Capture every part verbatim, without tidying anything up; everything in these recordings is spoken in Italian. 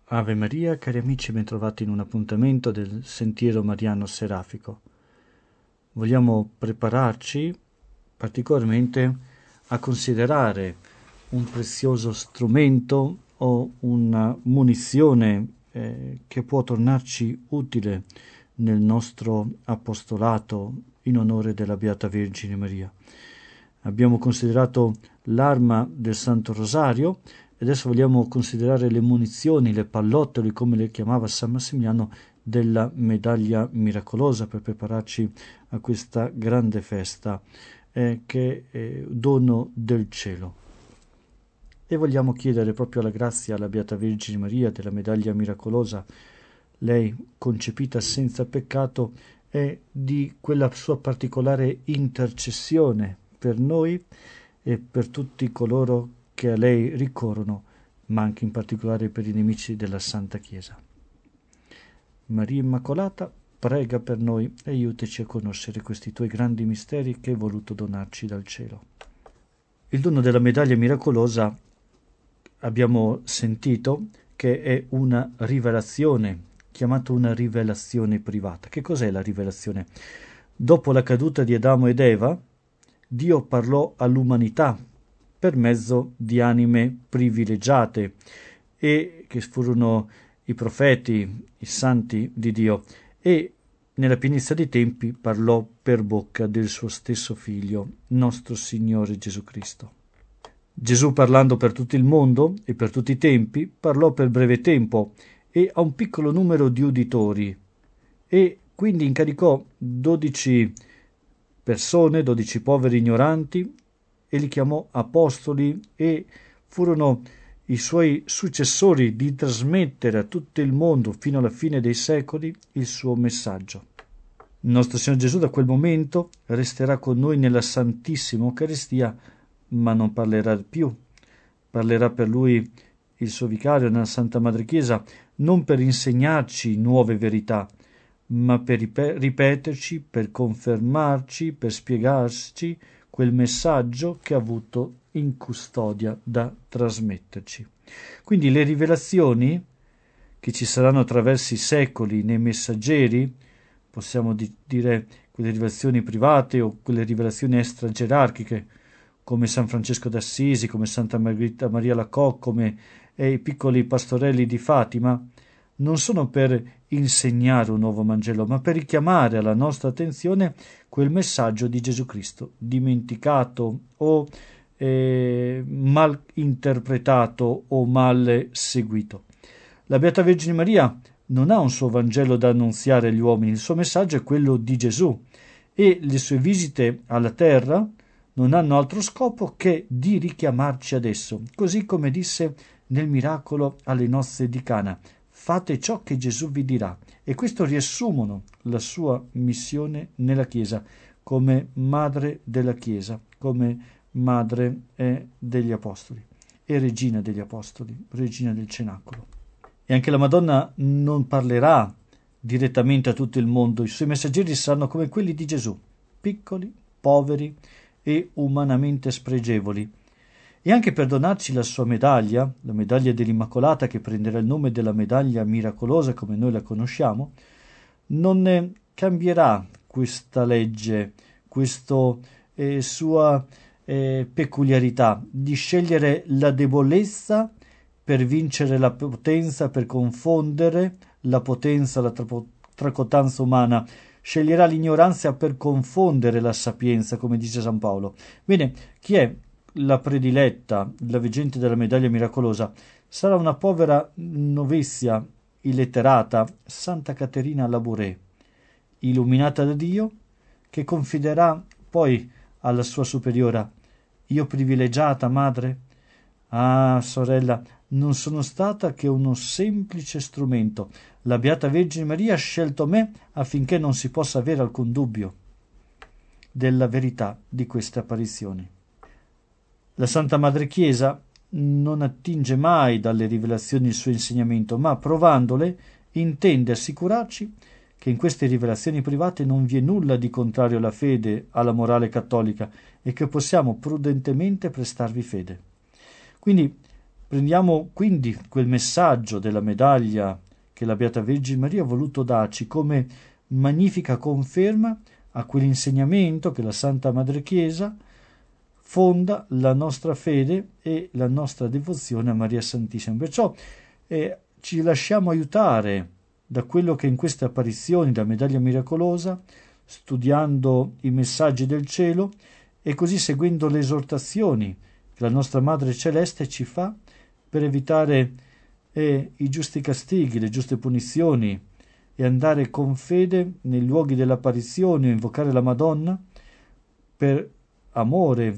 Ave Maria, cari amici, bentrovati in un appuntamento del Sentiero Mariano Serafico. Vogliamo prepararci particolarmente a considerare un prezioso strumento o una munizione eh, che può tornarci utile nel nostro apostolato in onore della Beata Vergine Maria. Abbiamo considerato l'arma del Santo Rosario. Adesso vogliamo considerare le munizioni, le pallottole, come le chiamava San Massimiliano, della medaglia miracolosa per prepararci a questa grande festa eh, che è dono del cielo. E vogliamo chiedere proprio la grazia alla Beata Vergine Maria della medaglia miracolosa, lei concepita senza peccato, e di quella sua particolare intercessione per noi e per tutti coloro che a lei ricorrono, ma anche in particolare per i nemici della Santa Chiesa. Maria Immacolata, prega per noi e aiutaci a conoscere questi tuoi grandi misteri che hai voluto donarci dal cielo. Il dono della medaglia miracolosa abbiamo sentito che è una rivelazione, chiamata una rivelazione privata. Che cos'è la rivelazione? Dopo la caduta di Adamo ed Eva, Dio parlò all'umanità per mezzo di anime privilegiate, e che furono i profeti, i santi di Dio, e nella pienezza dei tempi parlò per bocca del suo stesso Figlio, nostro Signore Gesù Cristo. Gesù, parlando per tutto il mondo e per tutti i tempi, parlò per breve tempo e a un piccolo numero di uditori, e quindi incaricò dodici persone, dodici poveri ignoranti, e li chiamò apostoli, e furono i suoi successori di trasmettere a tutto il mondo fino alla fine dei secoli il suo messaggio. Il nostro Signore Gesù da quel momento resterà con noi nella Santissima Eucaristia, ma non parlerà più. Parlerà per lui il suo vicario nella Santa Madre Chiesa, non per insegnarci nuove verità, ma per ripeterci, per confermarci, per spiegarci quel messaggio che ha avuto in custodia da trasmetterci. Quindi le rivelazioni che ci saranno attraverso i secoli nei messaggeri, possiamo di- dire quelle rivelazioni private o quelle rivelazioni extragerarchiche, come San Francesco d'Assisi, come Santa Margherita Maria Lacoque, come eh, i piccoli pastorelli di Fatima, non sono per insegnare un nuovo Vangelo, ma per richiamare alla nostra attenzione quel messaggio di Gesù Cristo, dimenticato o eh, mal interpretato o mal seguito. La Beata Vergine Maria non ha un suo Vangelo da annunziare agli uomini, il suo messaggio è quello di Gesù, e le sue visite alla terra non hanno altro scopo che di richiamarci ad esso, così come disse nel miracolo alle nozze di Cana: fate ciò che Gesù vi dirà. E questo riassumono la sua missione nella Chiesa come madre della Chiesa, come madre eh, degli Apostoli e regina degli Apostoli, regina del Cenacolo. E anche la Madonna non parlerà direttamente a tutto il mondo, i suoi messaggeri saranno come quelli di Gesù, piccoli, poveri e umanamente spregevoli. E anche per donarci la sua medaglia, la medaglia dell'Immacolata, che prenderà il nome della medaglia miracolosa come noi la conosciamo, non cambierà questa legge, questa eh, sua eh, peculiarità di scegliere la debolezza per vincere la potenza, per confondere la potenza, la tra- tracotanza umana. Sceglierà l'ignoranza per confondere la sapienza, come dice San Paolo. Bene, chi è la prediletta, la veggente della medaglia miracolosa? Sarà una povera novizia illetterata, Santa Caterina Labouré, illuminata da Dio, che confiderà poi alla sua superiora: io privilegiata madre? Ah, sorella, non sono stata che uno semplice strumento. La Beata Vergine Maria ha scelto me affinché non si possa avere alcun dubbio della verità di queste apparizioni. La Santa Madre Chiesa non attinge mai dalle rivelazioni il suo insegnamento, ma provandole intende assicurarci che in queste rivelazioni private non vi è nulla di contrario alla fede, alla morale cattolica, e che possiamo prudentemente prestarvi fede. Quindi Prendiamo quindi quel messaggio della medaglia che la Beata Vergine Maria ha voluto darci come magnifica conferma a quell'insegnamento che la Santa Madre Chiesa fonda la nostra fede e la nostra devozione a Maria Santissima. Perciò eh, ci lasciamo aiutare da quello che in queste apparizioni da medaglia miracolosa, studiando i messaggi del cielo e così seguendo le esortazioni che la nostra Madre Celeste ci fa per evitare eh, i giusti castighi, le giuste punizioni e andare con fede nei luoghi dell'apparizione o invocare la Madonna per amore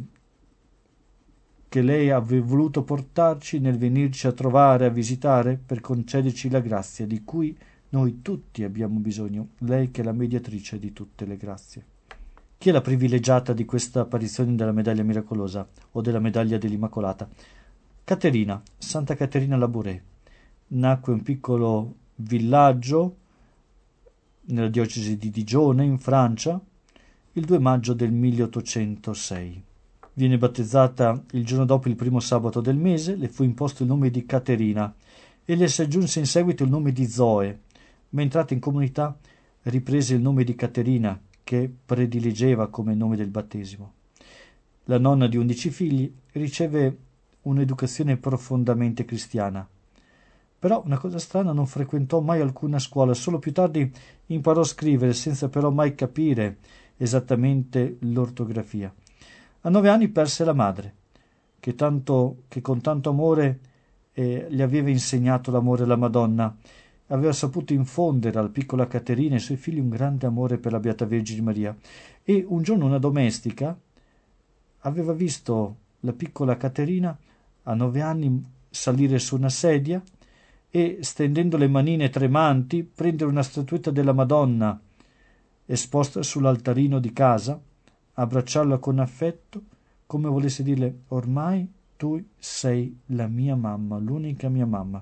che lei ha voluto portarci nel venirci a trovare, a visitare, per concederci la grazia di cui noi tutti abbiamo bisogno, lei che è la mediatrice di tutte le grazie. Chi è la privilegiata di questa apparizione della medaglia miracolosa o della medaglia dell'Immacolata? Caterina, Santa Caterina Labouré. Nacque in un piccolo villaggio nella diocesi di Digione, in Francia, il due maggio del milleottocentosei. Viene battezzata il giorno dopo il primo sabato del mese, le fu imposto il nome di Caterina e le si aggiunse in seguito il nome di Zoe, ma entrata in comunità riprese il nome di Caterina, che prediligeva come nome del battesimo. La nonna di undici figli riceve un'educazione profondamente cristiana. Però, una cosa strana, non frequentò mai alcuna scuola, solo più tardi imparò a scrivere, senza però mai capire esattamente l'ortografia. A nove anni perse la madre, che, tanto, che con tanto amore eh, gli aveva insegnato l'amore alla Madonna. Aveva saputo infondere alla piccola Caterina e ai suoi figli un grande amore per la Beata Vergine Maria. E un giorno una domestica aveva visto la piccola Caterina a nove anni salire su una sedia e, stendendo le manine tremanti, prendere una statuetta della Madonna esposta sull'altarino di casa, abbracciarla con affetto, come volesse dirle: ormai tu sei la mia mamma, l'unica mia mamma.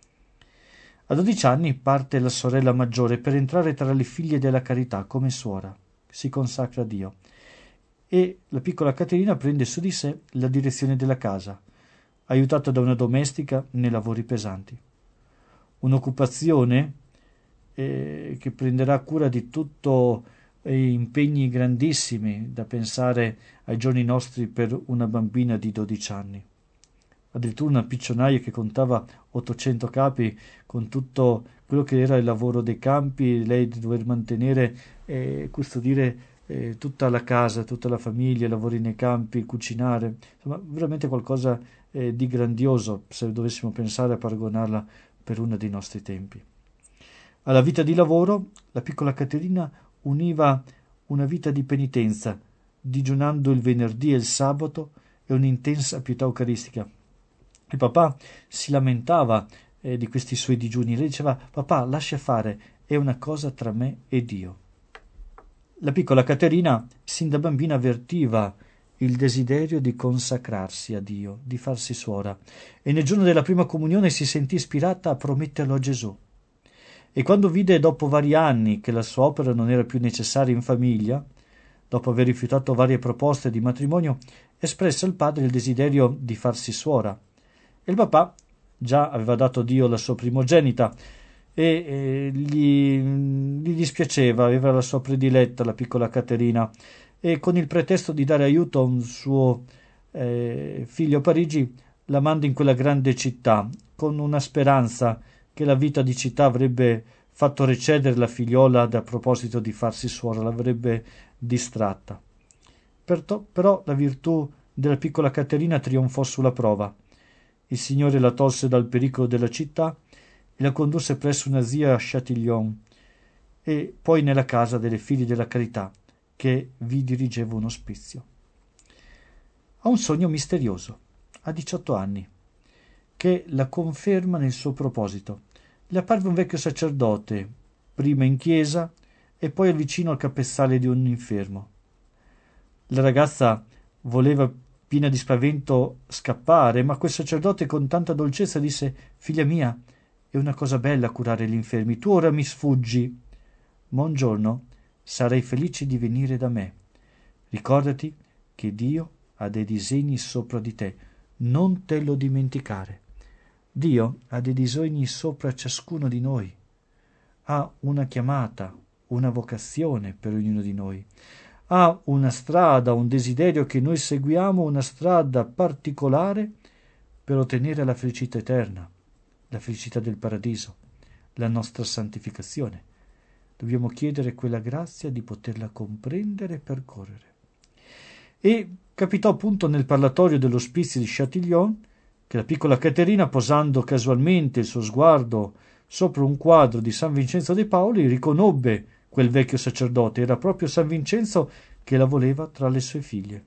A dodici anni parte la sorella maggiore per entrare tra le figlie della carità come suora, si consacra a Dio, e la piccola Caterina prende su di sé la direzione della casa, aiutata da una domestica nei lavori pesanti. Un'occupazione eh, che prenderà cura di tutto e impegni grandissimi, da pensare ai giorni nostri per una bambina di dodici anni. Addirittura una piccionaia che contava ottocento capi, con tutto quello che era il lavoro dei campi, lei di dover mantenere e custodire eh, tutta la casa, tutta la famiglia, i lavori nei campi, cucinare, insomma veramente qualcosa eh, di grandioso, se dovessimo pensare a paragonarla per una dei nostri tempi. Alla vita di lavoro la piccola Caterina univa una vita di penitenza, digiunando il venerdì e il sabato, e un'intensa pietà eucaristica. Il papà si lamentava eh, di questi suoi digiuni. Lei diceva: papà, lascia fare, è una cosa tra me e Dio. La piccola Caterina sin da bambina avvertiva il desiderio di consacrarsi a Dio, di farsi suora, e nel giorno della prima comunione si sentì ispirata a prometterlo a Gesù. E quando vide dopo vari anni che la sua opera non era più necessaria in famiglia, dopo aver rifiutato varie proposte di matrimonio, espresse al padre il desiderio di farsi suora. E il papà già aveva dato a Dio la sua primogenita e eh, gli, gli dispiaceva, aveva la sua prediletta, la piccola Caterina, e con il pretesto di dare aiuto a un suo eh, figlio a Parigi la manda in quella grande città, con una speranza che la vita di città avrebbe fatto recedere la figliola da proposito di farsi suora, l'avrebbe distratta. Perto, però la virtù della piccola Caterina trionfò sulla prova. Il Signore la tolse dal pericolo della città e la condusse presso una zia a Châtillon e poi nella casa delle figlie della carità, che vi dirigeva un ospizio. Ha un sogno misterioso, a diciotto anni, che la conferma nel suo proposito. Le apparve un vecchio sacerdote, prima in chiesa e poi vicino al capezzale di un infermo. La ragazza voleva, piena di spavento, scappare, ma quel sacerdote con tanta dolcezza disse: figlia mia, è una cosa bella curare gli infermi, tu ora mi sfuggi, ma un giorno sarai felice di venire da me. Ricordati che Dio ha dei disegni sopra di te, non te lo dimenticare. Dio ha dei disegni sopra ciascuno di noi, ha una chiamata, una vocazione per ognuno di noi, ha una strada, un desiderio che noi seguiamo, una strada particolare per ottenere la felicità eterna, la felicità del paradiso, la nostra santificazione. Dobbiamo chiedere quella grazia di poterla comprendere e percorrere. E capitò appunto nel parlatorio dell'ospizio di Châtillon che la piccola Caterina, posando casualmente il suo sguardo sopra un quadro di San Vincenzo de Paoli, riconobbe quel vecchio sacerdote. Era proprio San Vincenzo che la voleva tra le sue figlie.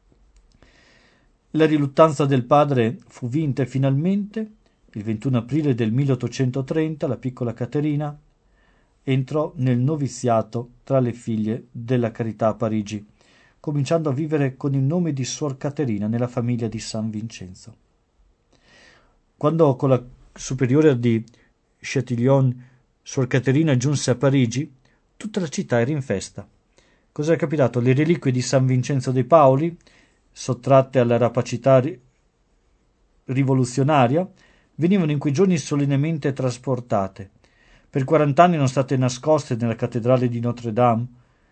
La riluttanza del padre fu vinta e finalmente, il ventuno aprile del milleottocentotrenta, la piccola Caterina entrò nel noviziato tra le figlie della Carità a Parigi, cominciando a vivere con il nome di Suor Caterina nella famiglia di San Vincenzo. Quando con la superiore di Châtillon Suor Caterina giunse a Parigi, tutta la città era in festa. Cos'era capitato? Le reliquie di San Vincenzo de Paoli, sottratte alla rapacità ri- rivoluzionaria, venivano in quei giorni solennemente trasportate. Per quarant'anni erano state nascoste nella cattedrale di Notre Dame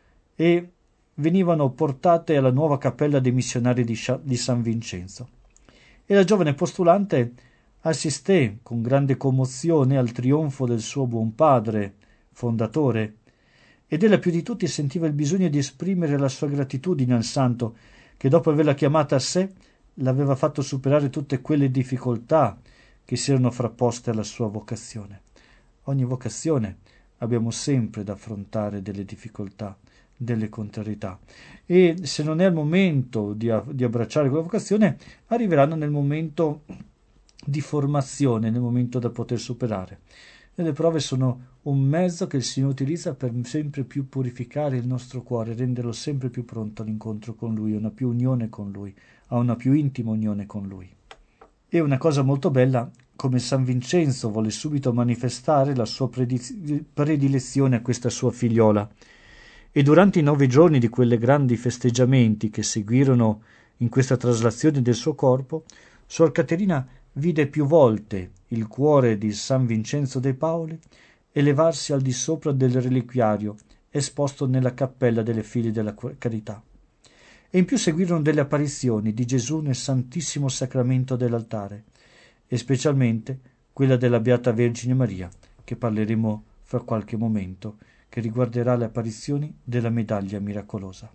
e venivano portate alla nuova cappella dei missionari di, Scia- di San Vincenzo. E la giovane postulante assisté con grande commozione al trionfo del suo buon padre, fondatore, ed ella più di tutti sentiva il bisogno di esprimere la sua gratitudine al santo che, dopo averla chiamata a sé, l'aveva fatto superare tutte quelle difficoltà che si erano frapposte alla sua vocazione. Ogni vocazione abbiamo sempre da affrontare delle difficoltà, delle contrarietà, e se non è il momento di, di abbracciare quella vocazione, arriveranno nel momento di formazione, nel momento da poter superare. E le prove sono un mezzo che il Signore utilizza per sempre più purificare il nostro cuore, renderlo sempre più pronto all'incontro con Lui, a una più unione con Lui, a una più intima unione con Lui. E una cosa molto bella, come San Vincenzo volle subito manifestare la sua predilezione a questa sua figliola. E durante i nove giorni di quelle grandi festeggiamenti che seguirono in questa traslazione del suo corpo, Suor Caterina vide più volte il cuore di San Vincenzo de Paoli elevarsi al di sopra del reliquiario esposto nella cappella delle figlie della Carità. E in più seguirono delle apparizioni di Gesù nel Santissimo Sacramento dell'altare, e specialmente quella della Beata Vergine Maria, che parleremo fra qualche momento, che riguarderà le apparizioni della medaglia miracolosa.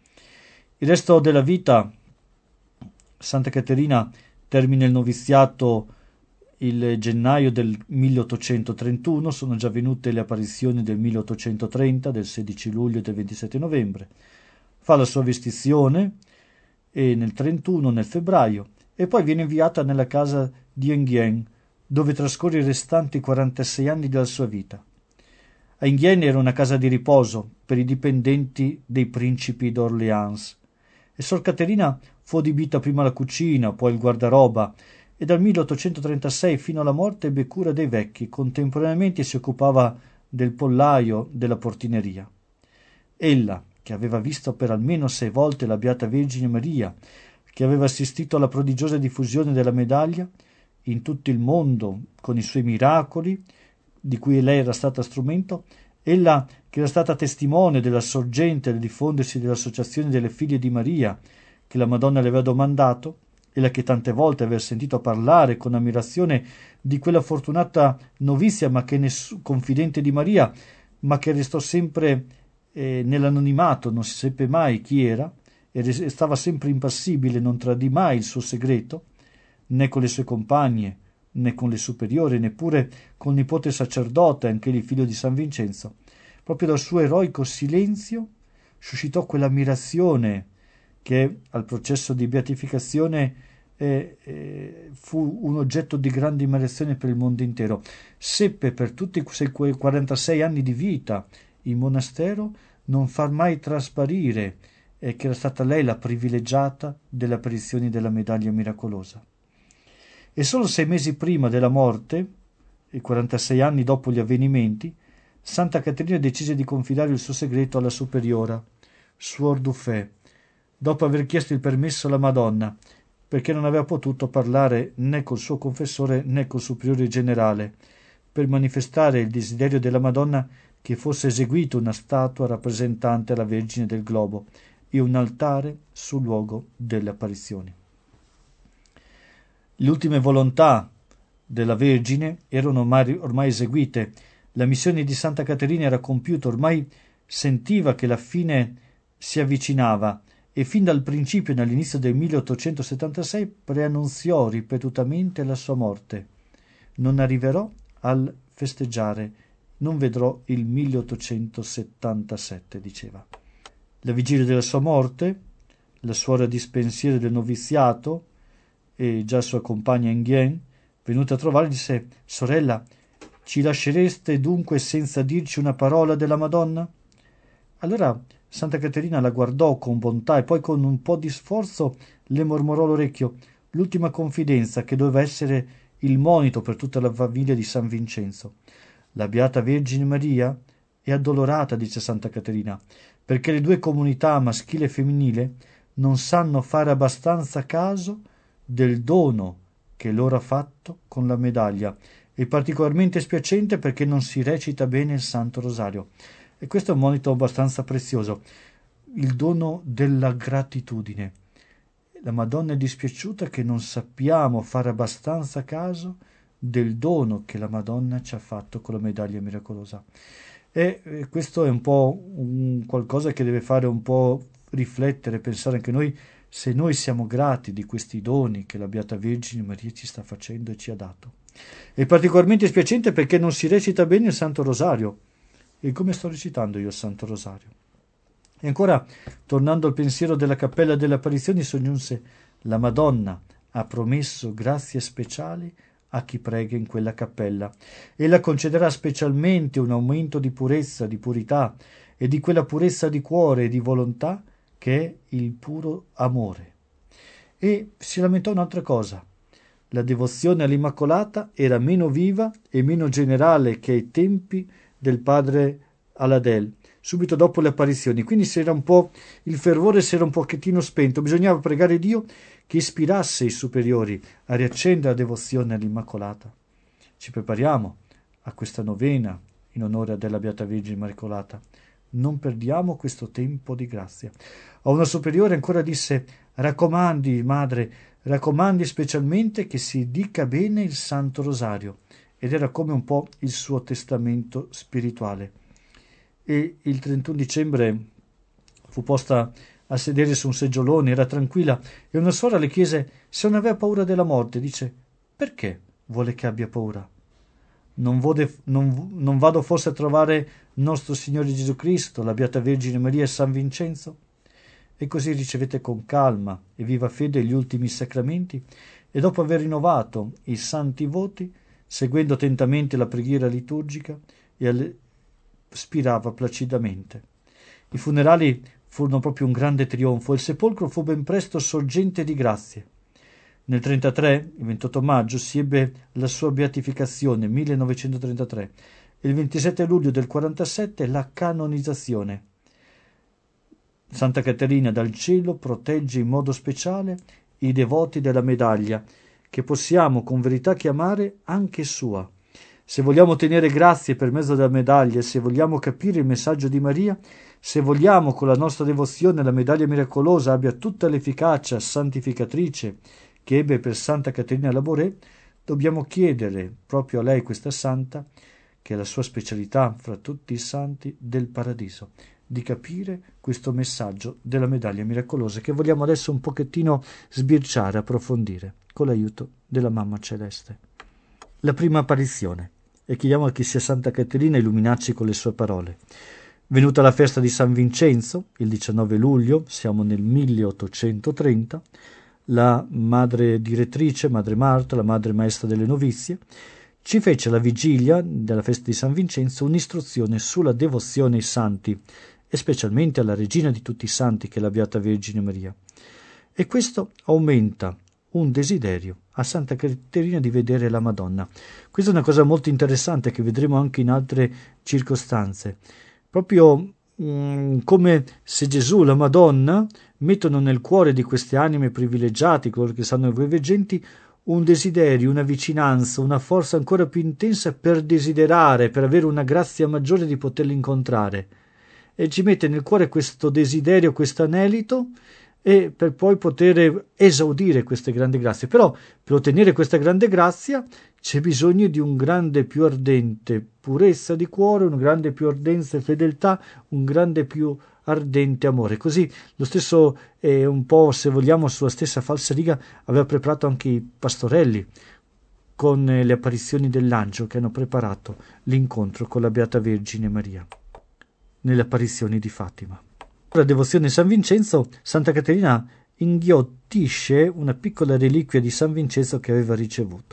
Il resto della vita, Santa Caterina termina il noviziato il gennaio del milleottocentotrentuno, sono già venute le apparizioni del milleottocentotrenta, del sedici luglio e del ventisette novembre. Fa la sua vestizione e nel trentuno, nel febbraio, e poi viene inviata nella casa di Enghien, dove trascorre i restanti quarantasei anni della sua vita. A Enghien era una casa di riposo per i dipendenti dei principi d'Orléans, e Sor Caterina fu adibita prima la cucina, poi il guardaroba, e dal milleottocentotrentasei fino alla morte ebbe cura dei vecchi, contemporaneamente si occupava del pollaio, della portineria. Ella, che aveva visto per almeno sei volte la Beata Vergine Maria, che aveva assistito alla prodigiosa diffusione della medaglia in tutto il mondo con i suoi miracoli, di cui lei era stata strumento, ella che era stata testimone della sorgente e del diffondersi dell'associazione delle figlie di Maria, che la Madonna le aveva domandato, ella che tante volte aveva sentito parlare con ammirazione di quella fortunata novizia, ma che ness- confidente di Maria, ma che restò sempre eh, nell'anonimato, non si seppe mai chi era, e res- stava sempre impassibile, non tradì mai il suo segreto, né con le sue compagne, né con le superiori, neppure col nipote sacerdote, anch'egli figlio di San Vincenzo. Proprio dal suo eroico silenzio suscitò quell'ammirazione che al processo di beatificazione eh, eh, fu un oggetto di grande ammirazione per il mondo intero. Seppe per tutti quei quarantasei anni di vita in monastero non far mai trasparire eh, che era stata lei la privilegiata delle apparizioni della medaglia miracolosa. E solo sei mesi prima della morte, e quarantasei anni dopo gli avvenimenti, Santa Caterina decise di confidare il suo segreto alla superiora, Suor Dufay, dopo aver chiesto il permesso alla Madonna, perché non aveva potuto parlare né col suo confessore né col superiore generale, per manifestare il desiderio della Madonna che fosse eseguita una statua rappresentante la Vergine del Globo e un altare sul luogo delle apparizioni. Le ultime volontà della Vergine erano ormai, ormai eseguite, la missione di Santa Caterina era compiuta, ormai sentiva che la fine si avvicinava e fin dal principio, nell'inizio del milleottocentosettantasei, preannunziò ripetutamente la sua morte. Non arriverò al festeggiare, non vedrò il milleottocentosettantasette, diceva. La vigilia della sua morte, la suora dispensiera del noviziato e già sua compagna Nguyen, venuta a trovare, disse: «Sorella, ci lascereste dunque senza dirci una parola della Madonna?» Allora Santa Caterina la guardò con bontà e poi con un po' di sforzo le mormorò all'orecchio l'ultima confidenza che doveva essere il monito per tutta la famiglia di San Vincenzo. «La Beata Vergine Maria è addolorata», dice Santa Caterina, «perché le due comunità maschile e femminile non sanno fare abbastanza caso del dono che loro ha fatto con la medaglia, e particolarmente spiacente perché non si recita bene il Santo Rosario». E questo è un monito abbastanza prezioso, il dono della gratitudine. La Madonna è dispiaciuta che non sappiamo fare abbastanza caso del dono che la Madonna ci ha fatto con la medaglia miracolosa. E, e questo è un po' un qualcosa che deve fare un po' riflettere, pensare anche noi, se noi siamo grati di questi doni che la Beata Vergine Maria ci sta facendo e ci ha dato. È particolarmente spiacente perché non si recita bene il Santo Rosario. E come sto recitando io il Santo Rosario? E ancora, tornando al pensiero della Cappella delle Apparizioni, soggiunse: «La Madonna ha promesso grazie speciali a chi prega in quella cappella. Ella concederà specialmente un aumento di purezza, di purità e di quella purezza di cuore e di volontà che è il puro amore». E si lamentò un'altra cosa: la devozione all'Immacolata era meno viva e meno generale che ai tempi del padre Aladel, subito dopo le apparizioni. Quindi si era un po', il fervore si era un pochettino spento, bisognava pregare Dio che ispirasse i superiori a riaccendere la devozione all'Immacolata. Ci prepariamo a questa novena in onore della Beata Vergine Immacolata. Non perdiamo questo tempo di grazia. A una superiore ancora disse: «Raccomandi, madre, raccomandi specialmente che si dica bene il Santo Rosario». Ed era come un po' il suo testamento spirituale. E il trentuno dicembre fu posta a sedere su un seggiolone, era tranquilla, e una suora le chiese se non aveva paura della morte. Dice: «Perché vuole che abbia paura? Non, vode, non, non vado forse a trovare nostro Signore Gesù Cristo, la Beata Vergine Maria e San Vincenzo?» E così ricevete con calma e viva fede gli ultimi sacramenti, e dopo aver rinnovato i santi voti, seguendo attentamente la preghiera liturgica, e spirava placidamente. I funerali furono proprio un grande trionfo e il sepolcro fu ben presto sorgente di grazie. Nel trentatré, il ventotto maggio, si ebbe la sua beatificazione, millenovecentotrentatré, e il ventisette luglio del quarantasette la canonizzazione. Santa Caterina dal cielo protegge in modo speciale i devoti della medaglia, che possiamo con verità chiamare anche sua. Se vogliamo ottenere grazie per mezzo della medaglia, se vogliamo capire il messaggio di Maria, se vogliamo con la nostra devozione la medaglia miracolosa abbia tutta l'efficacia santificatrice che ebbe per Santa Caterina Labouré, dobbiamo chiedere proprio a lei, questa santa, che è la sua specialità fra tutti i santi del paradiso, di capire questo messaggio della medaglia miracolosa che vogliamo adesso un pochettino sbirciare, approfondire con l'aiuto della Mamma Celeste. La prima apparizione, e chiediamo a chi sia Santa Caterina illuminarci con le sue parole. Venuta la festa di San Vincenzo, il diciannove luglio, siamo nel milleottocentotrenta, la madre direttrice, Madre Marta, la madre maestra delle novizie, ci fece alla vigilia della festa di San Vincenzo un'istruzione sulla devozione ai santi, e specialmente alla regina di tutti i santi, che è la Beata Vergine Maria. E questo aumenta un desiderio a Santa Caterina di vedere la Madonna. Questa è una cosa molto interessante che vedremo anche in altre circostanze. Proprio mh, come se Gesù, la Madonna, mettono nel cuore di queste anime privilegiate, coloro che stanno voi veggenti, un desiderio, una vicinanza, una forza ancora più intensa per desiderare, per avere una grazia maggiore di poterli incontrare. E ci mette nel cuore questo desiderio, questo anelito, e per poi poter esaudire queste grandi grazie. Però per ottenere questa grande grazia c'è bisogno di un grande più ardente purezza di cuore, un grande più ardente fedeltà, un grande più ardente amore. Così lo stesso, eh, un po', se vogliamo, sulla stessa falsariga aveva preparato anche i pastorelli con eh, le apparizioni dell'angelo che hanno preparato l'incontro con la Beata Vergine Maria nelle apparizioni di Fatima. La devozione a San Vincenzo, Santa Caterina inghiottisce una piccola reliquia di San Vincenzo che aveva ricevuto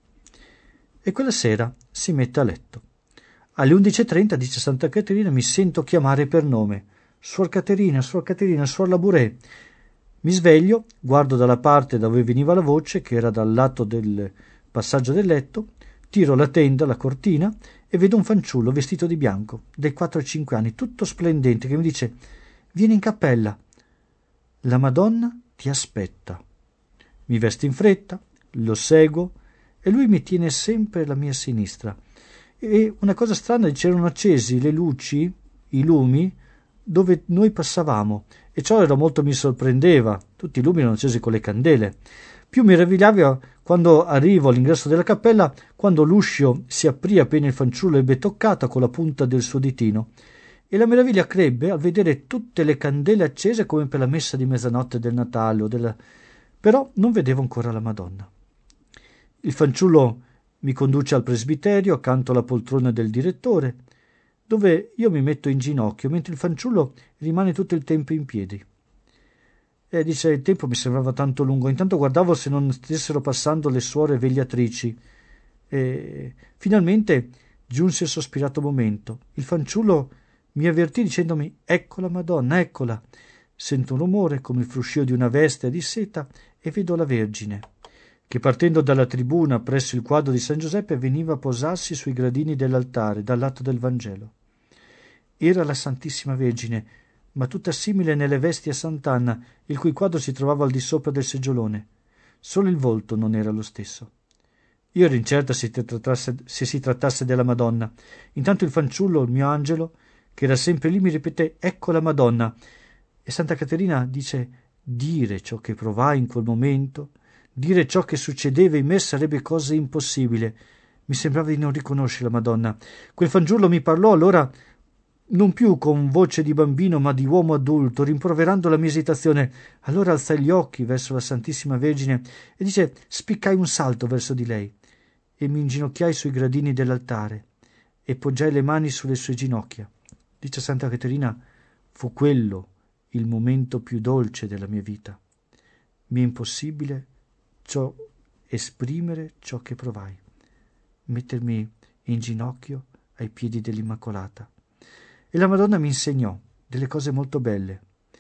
e quella sera si mette a letto. Alle undici e trenta dice Santa Caterina: mi sento chiamare per nome, Suor Caterina, Suor Caterina, Suor Labouré. Mi sveglio, guardo dalla parte da dove veniva la voce, che era dal lato del passaggio del letto, tiro la tenda, la cortina, e vedo un fanciullo vestito di bianco, dai quattro ai cinque anni, tutto splendente, che mi dice: vieni in cappella, la Madonna ti aspetta. Mi vesto in fretta, lo seguo e lui mi tiene sempre alla mia sinistra. E una cosa strana, c'erano accesi le luci, i lumi, dove noi passavamo, e ciò era molto mi sorprendeva. Tutti i lumi erano accesi con le candele. Più mi meravigliava quando arrivo all'ingresso della cappella, quando l'uscio si aprì appena il fanciullo ebbe toccata con la punta del suo ditino. E la meraviglia crebbe al vedere tutte le candele accese come per la messa di mezzanotte del Natale o della... però non vedevo ancora la Madonna. Il fanciullo mi conduce al presbiterio accanto alla poltrona del direttore, dove io mi metto in ginocchio mentre il fanciullo rimane tutto il tempo in piedi. E dice: il tempo mi sembrava tanto lungo, intanto guardavo se non stessero passando le suore vegliatrici. E finalmente giunse il sospirato momento. Il fanciullo mi avvertì dicendomi: ecco la Madonna, eccola. Sento un rumore come il fruscio di una veste di seta e vedo la Vergine, che partendo dalla tribuna presso il quadro di San Giuseppe veniva a posarsi sui gradini dell'altare dal lato del Vangelo. Era la Santissima Vergine, ma tutta simile nelle vesti a Sant'Anna, il cui quadro si trovava al di sopra del seggiolone. Solo il volto non era lo stesso. Io ero incerta se, trattasse, se si trattasse della Madonna. Intanto il fanciullo, il mio angelo, che era sempre lì, mi ripeté: ecco la Madonna. E Santa Caterina dice: dire ciò che provai in quel momento, dire ciò che succedeva in me sarebbe cosa impossibile. Mi sembrava di non riconoscere la Madonna. Quel fanciullo mi parlò allora non più con voce di bambino ma di uomo adulto, rimproverando la mia esitazione. Allora alzai gli occhi verso la Santissima Vergine e dice: spiccai un salto verso di lei e mi inginocchiai sui gradini dell'altare e poggiai le mani sulle sue ginocchia. Dice Santa Caterina: fu quello il momento più dolce della mia vita. Mi è impossibile ciò esprimere ciò che provai, mettermi in ginocchio ai piedi dell'Immacolata. E la Madonna mi insegnò delle cose molto belle.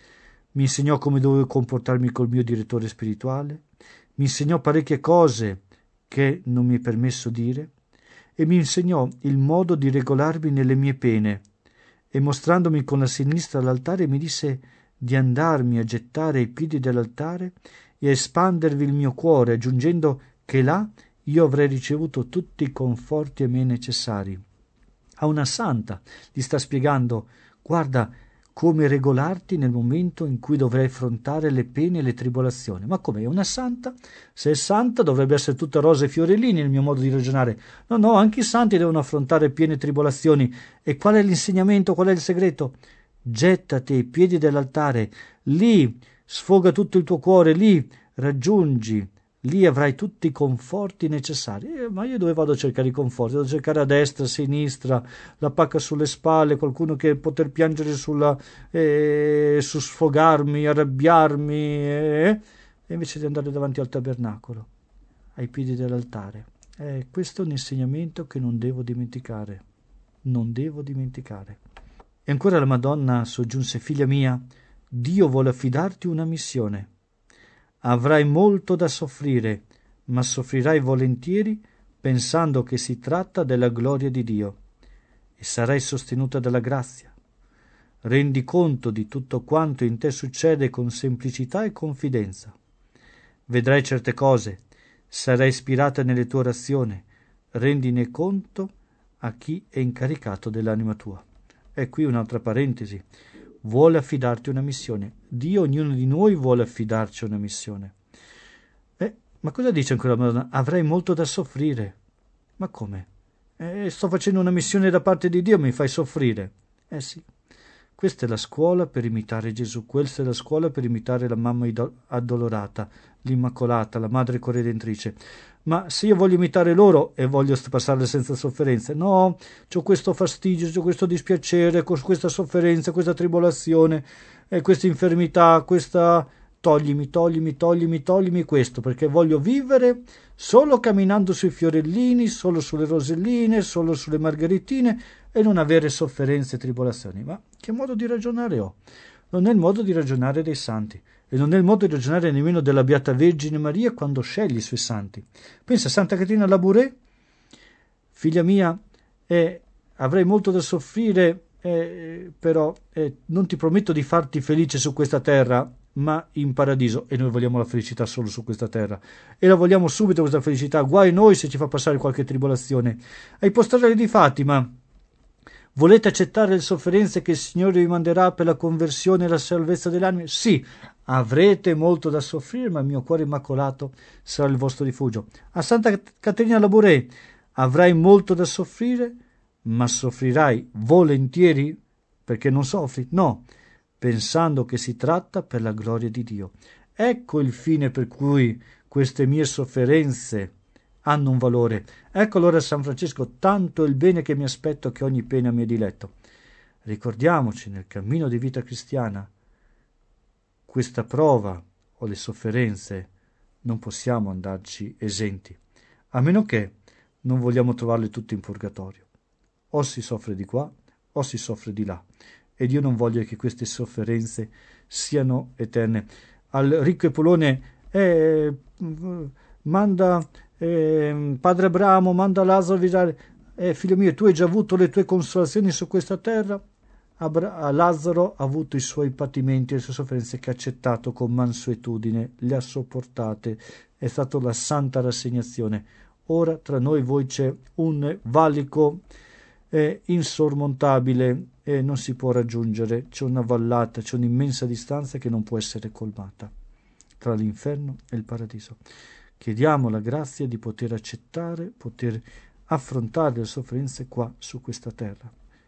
Mi insegnò come dovevo comportarmi col mio direttore spirituale, mi insegnò parecchie cose che non mi è permesso dire, e mi insegnò il modo di regolarmi nelle mie pene, e mostrandomi con la sinistra all'altare mi disse di andarmi a gettare ai piedi dell'altare e a espandervi il mio cuore, aggiungendo che là io avrei ricevuto tutti i conforti a me necessari. A una santa gli sta spiegando: guarda come regolarti nel momento in cui dovrai affrontare le pene e le tribolazioni. Ma come, è una santa? Se è santa dovrebbe essere tutta rose e fiorellini, nel mio modo di ragionare. No, no, anche i santi devono affrontare piene tribolazioni. E qual è l'insegnamento, qual è il segreto? Gettati ai piedi dell'altare, lì sfoga tutto il tuo cuore, lì raggiungi, lì avrai tutti i conforti necessari. Eh, ma io dove vado a cercare i conforti? Devo cercare a destra, a sinistra, la pacca sulle spalle, qualcuno che poter piangere sulla, eh, su sfogarmi, arrabbiarmi, eh? E invece di andare davanti al tabernacolo, ai piedi dell'altare. Eh, questo è un insegnamento che non devo dimenticare, non devo dimenticare. E ancora la Madonna soggiunse: figlia mia, Dio vuole affidarti una missione. Avrai molto da soffrire, ma soffrirai volentieri pensando che si tratta della gloria di Dio, e sarai sostenuta dalla grazia. rendi conto di tutto quanto in te succede con semplicità e confidenza. Vedrai certe cose, sarai ispirata nelle tue orazioni, rendine conto a chi è incaricato dell'anima tua. E qui un'altra parentesi. Vuole affidarti una missione. Dio, ognuno di noi vuole affidarci una missione. Eh, ma cosa dice ancora la Madonna? Avrai molto da soffrire. Ma come? Eh, sto facendo una missione da parte di Dio, mi fai soffrire. Eh sì. Questa è la scuola per imitare Gesù, questa è la scuola per imitare la mamma addolorata, l'Immacolata, la Madre Corredentrice. Ma se io voglio imitare loro e voglio passarle senza sofferenze, no, c'ho questo fastidio, c'ho questo dispiacere, questa sofferenza, questa tribolazione, e questa infermità, questa... Toglimi, toglimi, toglimi, toglimi questo, perché voglio vivere solo camminando sui fiorellini, solo sulle roselline, solo sulle margheritine e non avere sofferenze e tribolazioni. Ma che modo di ragionare ho? Non è il modo di ragionare dei santi e non è il modo di ragionare nemmeno della Beata Vergine Maria quando sceglie i suoi santi. Pensa a Santa Caterina Labouré, figlia mia, eh, avrei molto da soffrire, eh, però eh, non ti prometto di farti felice su questa terra, ma in paradiso, e noi vogliamo la felicità solo su questa terra e la vogliamo subito questa felicità, guai noi se ci fa passare qualche tribolazione. Ai Postarelli di Fatima, volete accettare le sofferenze che il Signore vi manderà per la conversione e la salvezza delle anime? Sì, avrete molto da soffrire, ma il mio cuore immacolato sarà il vostro rifugio. A Santa Caterina Labouré, avrai molto da soffrire, ma soffrirai volentieri perché non soffri? No, pensando che si tratta per la gloria di Dio. Ecco il fine per cui queste mie sofferenze hanno un valore. Ecco allora San Francesco, tanto il bene che mi aspetto che ogni pena mi è diletto. Ricordiamoci nel cammino di vita cristiana, questa prova o le sofferenze non possiamo andarci esenti, a meno che non vogliamo trovarle tutte in purgatorio. O si soffre di qua o si soffre di là. Ed io non voglio che queste sofferenze siano eterne. Al ricco Epulone, eh, manda eh, Padre Abramo, manda Lazzaro a visitare. Eh, figlio mio, tu hai già avuto le tue consolazioni su questa terra? Abra- Lazzaro ha avuto i suoi patimenti e le sue sofferenze che ha accettato con mansuetudine, le ha sopportate, è stata la santa rassegnazione. Ora tra noi e voi c'è un valico eh, insormontabile e non si può raggiungere, c'è una vallata, c'è un'immensa distanza che non può essere colmata tra l'inferno e il paradiso. Chiediamo la grazia di poter accettare, poter affrontare le sofferenze qua su questa terra,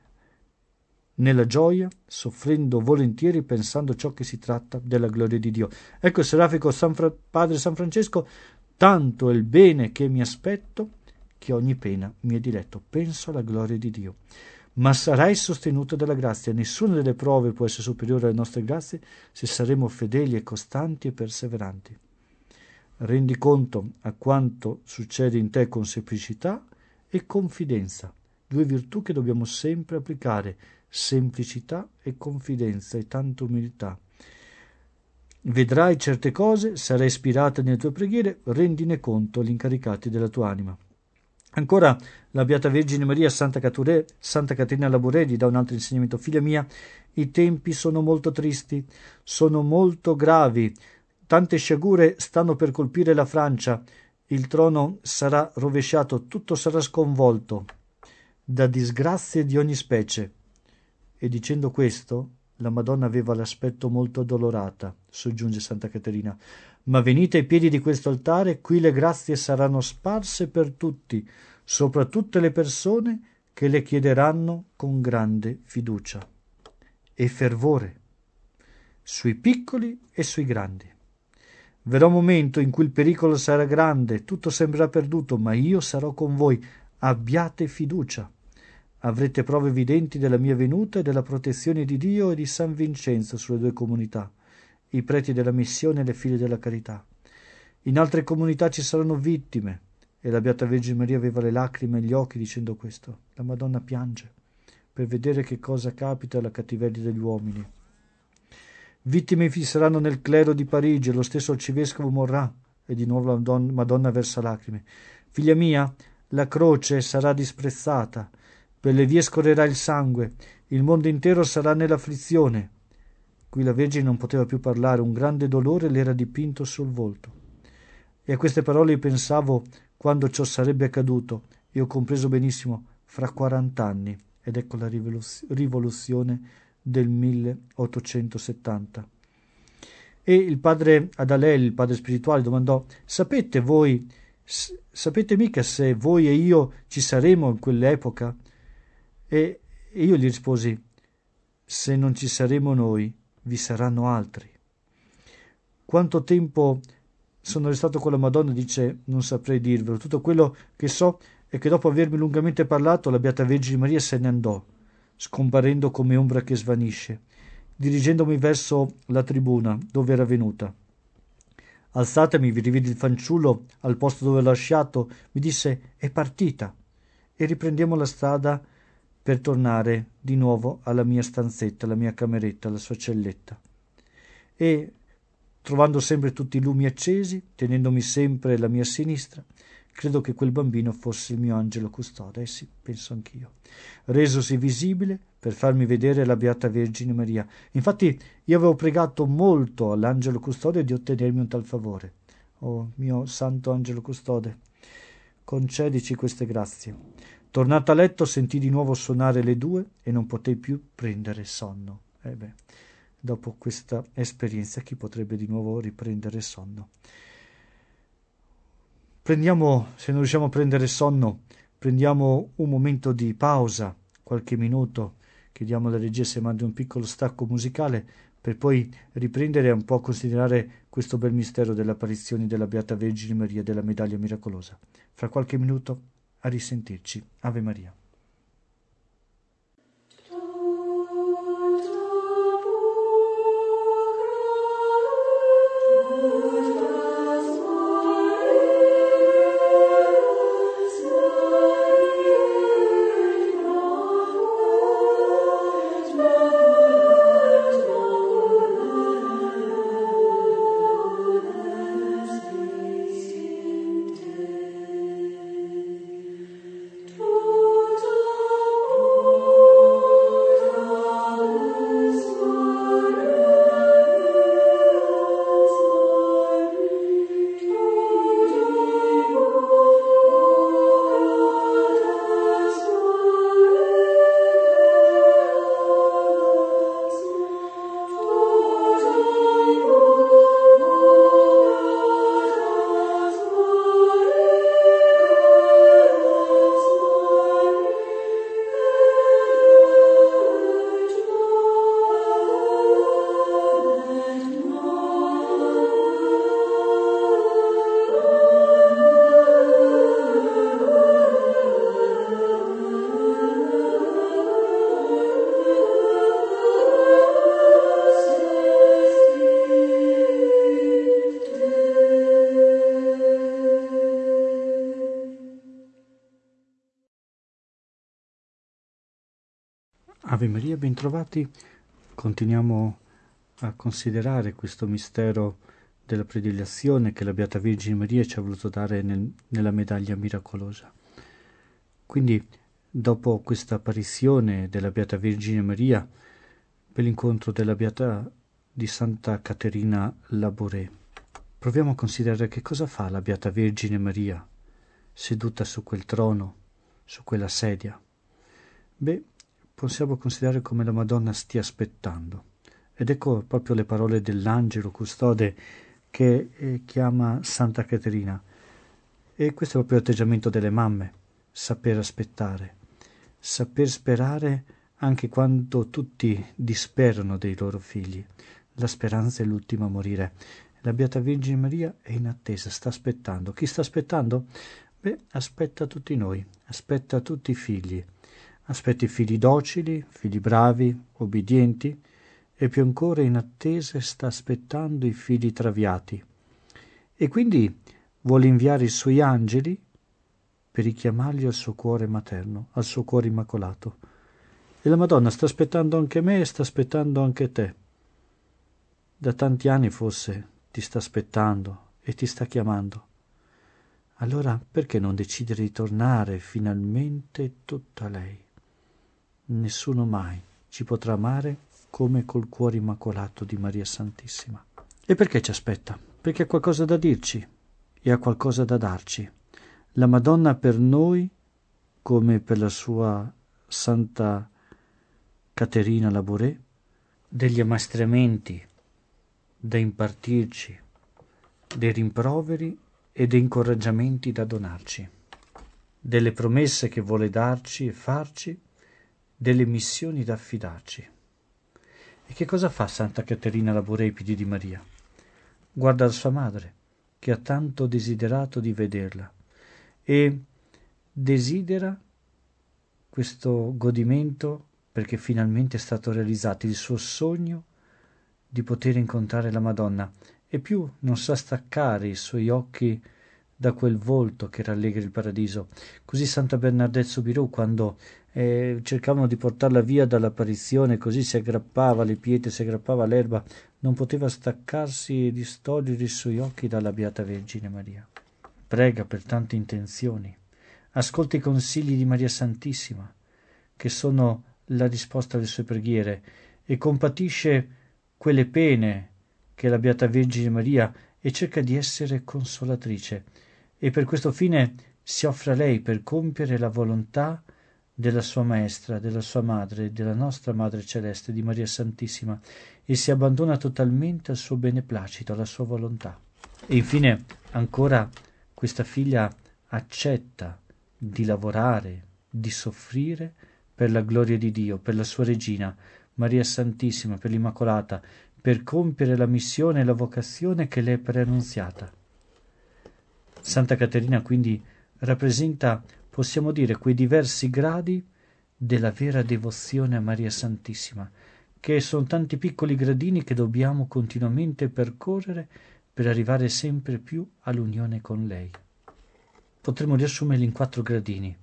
nella gioia, soffrendo volentieri, pensando ciò che si tratta della gloria di Dio. Ecco il serafico San Fra- Padre San Francesco, tanto è il bene che mi aspetto che ogni pena mi è diletto. Penso alla gloria di Dio. Ma sarai sostenuto dalla grazia. Nessuna delle prove può essere superiore alle nostre grazie se saremo fedeli e costanti e perseveranti. Rendi conto a quanto succede in te con semplicità e confidenza, due virtù che dobbiamo sempre applicare, semplicità e confidenza e tanta umiltà. Vedrai certe cose, sarai ispirata nelle tue preghiere, rendine conto agli incaricati della tua anima. Ancora la Beata Vergine Maria, Santa, Cature, Santa Caterina Labouré, gli dà un altro insegnamento. Figlia mia, i tempi sono molto tristi, sono molto gravi, tante sciagure stanno per colpire la Francia, il trono sarà rovesciato, tutto sarà sconvolto da disgrazie di ogni specie. E dicendo questo, la Madonna aveva l'aspetto molto addolorata, soggiunge Santa Caterina. Ma venite ai piedi di questo altare, qui le grazie saranno sparse per tutti, sopra tutte le persone che le chiederanno con grande fiducia e fervore, sui piccoli e sui grandi. Verrà un momento in cui il pericolo sarà grande, tutto sembrerà perduto, ma io sarò con voi. Abbiate fiducia. Avrete prove evidenti della mia venuta e della protezione di Dio e di San Vincenzo sulle due comunità, i preti della missione e le figlie della carità. In altre comunità ci saranno vittime, e la Beata Vergine Maria aveva le lacrime agli occhi dicendo questo. La Madonna piange per vedere che cosa capita alla cattiveria degli uomini. Vittime vi saranno nel clero di Parigi, e lo stesso arcivescovo morrà, e di nuovo la Madonna versa lacrime. Figlia mia, la croce sarà disprezzata, per le vie scorrerà il sangue, il mondo intero sarà nell'afflizione. Qui la Vergine non poteva più parlare, un grande dolore le era dipinto sul volto. E a queste parole pensavo quando ciò sarebbe accaduto, e ho compreso benissimo, fra quarant'anni, ed ecco la rivoluzione del milleottocentosettanta. E il padre Adalel, il padre spirituale, domandò: sapete voi, s- sapete mica se voi e io ci saremo in quell'epoca? E, e io gli risposi: se non ci saremo noi, vi saranno altri. Quanto tempo sono restato con la Madonna, dice, non saprei dirvelo. Tutto quello che so è che dopo avermi lungamente parlato, la Beata Vergine Maria se ne andò, scomparendo come ombra che svanisce, dirigendomi verso la tribuna dove era venuta. Alzatemi, vi rividi il fanciullo al posto dove l'ho lasciato, mi disse: è partita, e riprendiamo la strada per tornare di nuovo alla mia stanzetta, alla mia cameretta, alla sua celletta. E trovando sempre tutti i lumi accesi, tenendomi sempre la mia sinistra, credo che quel bambino fosse il mio angelo custode. Eh sì, penso anch'io. Resosi visibile per farmi vedere la Beata Vergine Maria. Infatti io avevo pregato molto all'angelo custode di ottenermi un tal favore. Oh mio santo angelo custode, concedici queste grazie. Tornato a letto sentii di nuovo suonare le due e non potei più prendere sonno. Eh beh, dopo questa esperienza chi potrebbe di nuovo riprendere sonno? Prendiamo, se non riusciamo a prendere sonno, prendiamo un momento di pausa, qualche minuto, chiediamo alla regia se mandi un piccolo stacco musicale per poi riprendere un po' a considerare questo bel mistero dell'apparizione della Beata Vergine Maria, della medaglia miracolosa. Fra qualche minuto a risentirci. Ave Maria. Ave Maria, bentrovati. Continuiamo a considerare questo mistero della predilezione che la Beata Vergine Maria ci ha voluto dare nel, nella medaglia miracolosa. Quindi, dopo questa apparizione della Beata Vergine Maria, per l'incontro della Beata di Santa Caterina Labouré, proviamo a considerare che cosa fa la Beata Vergine Maria seduta su quel trono, su quella sedia. Beh, possiamo considerare come la Madonna stia aspettando. Ed ecco proprio le parole dell'angelo custode che eh, chiama Santa Caterina. E questo è proprio l'atteggiamento delle mamme, saper aspettare, saper sperare anche quando tutti disperano dei loro figli. La speranza è l'ultima a morire. La Beata Vergine Maria è in attesa, sta aspettando. Chi sta aspettando? Beh, aspetta tutti noi, aspetta tutti i figli. Aspetta i figli docili, figli bravi, obbedienti, e più ancora in attesa sta aspettando i figli traviati. E quindi vuole inviare i suoi angeli per richiamarli al suo cuore materno, al suo cuore immacolato. E la Madonna sta aspettando anche me e sta aspettando anche te. Da tanti anni forse ti sta aspettando e ti sta chiamando. Allora perché non decidere di tornare finalmente tutta lei? nessuno mai ci potrà amare come col cuore immacolato di Maria Santissima. E perché ci aspetta? Perché ha qualcosa da dirci e ha qualcosa da darci. La Madonna per noi, come per la sua Santa Caterina Labouré, degli ammaestramenti da impartirci, dei rimproveri e dei incoraggiamenti da donarci, delle promesse che vuole darci e farci, delle missioni da affidarci. E che cosa fa Santa Caterina Labouré ai piedi di Maria? Guarda la sua madre, che ha tanto desiderato di vederla, e desidera questo godimento perché finalmente è stato realizzato il suo sogno di poter incontrare la Madonna, e più non sa staccare i suoi occhi da quel volto che rallegra il paradiso. Così Santa Bernadette Soubirous, quando eh, cercavano di portarla via dall'apparizione, così si aggrappava alle pietre, si aggrappava all'erba, non poteva staccarsi e distogliere i suoi occhi dalla Beata Vergine Maria. Prega per tante intenzioni, ascolta i consigli di Maria Santissima, che sono la risposta alle sue preghiere, e compatisce quelle pene che la Beata Vergine Maria, e cerca di essere consolatrice, e per questo fine si offre a lei per compiere la volontà della sua maestra, della sua madre, della nostra Madre Celeste, di Maria Santissima, e si abbandona totalmente al suo beneplacito, alla sua volontà. E infine ancora questa figlia accetta di lavorare, di soffrire per la gloria di Dio, per la sua regina, Maria Santissima, per l'Immacolata, per compiere la missione e la vocazione che le è preannunziata. Santa Caterina quindi rappresenta, possiamo dire, quei diversi gradi della vera devozione a Maria Santissima, che sono tanti piccoli gradini che dobbiamo continuamente percorrere per arrivare sempre più all'unione con lei. Potremmo riassumerli in quattro gradini.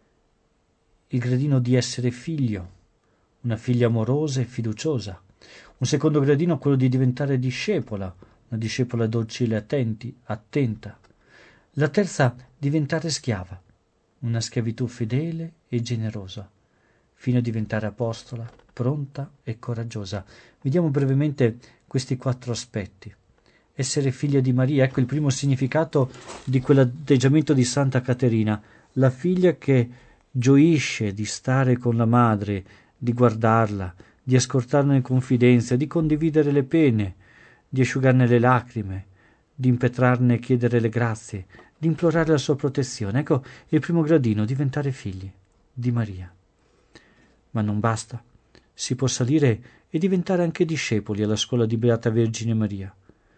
Il gradino di essere figlio, una figlia amorosa e fiduciosa. Un secondo gradino è quello di diventare discepola, una discepola docile e attenti, attenta. La terza, diventare schiava, una schiavitù fedele e generosa, fino a diventare apostola, pronta e coraggiosa. Vediamo brevemente questi quattro aspetti. Essere figlia di Maria, ecco il primo significato di quell'atteggiamento di Santa Caterina, la figlia che gioisce di stare con la madre, di guardarla, di ascoltarne in confidenza, di condividere le pene, di asciugarne le lacrime, di impetrarne e chiedere le grazie, di implorare la sua protezione. Ecco il primo gradino, diventare figli di Maria. Ma non basta, si può salire e diventare anche discepoli alla scuola di Beata Vergine Maria.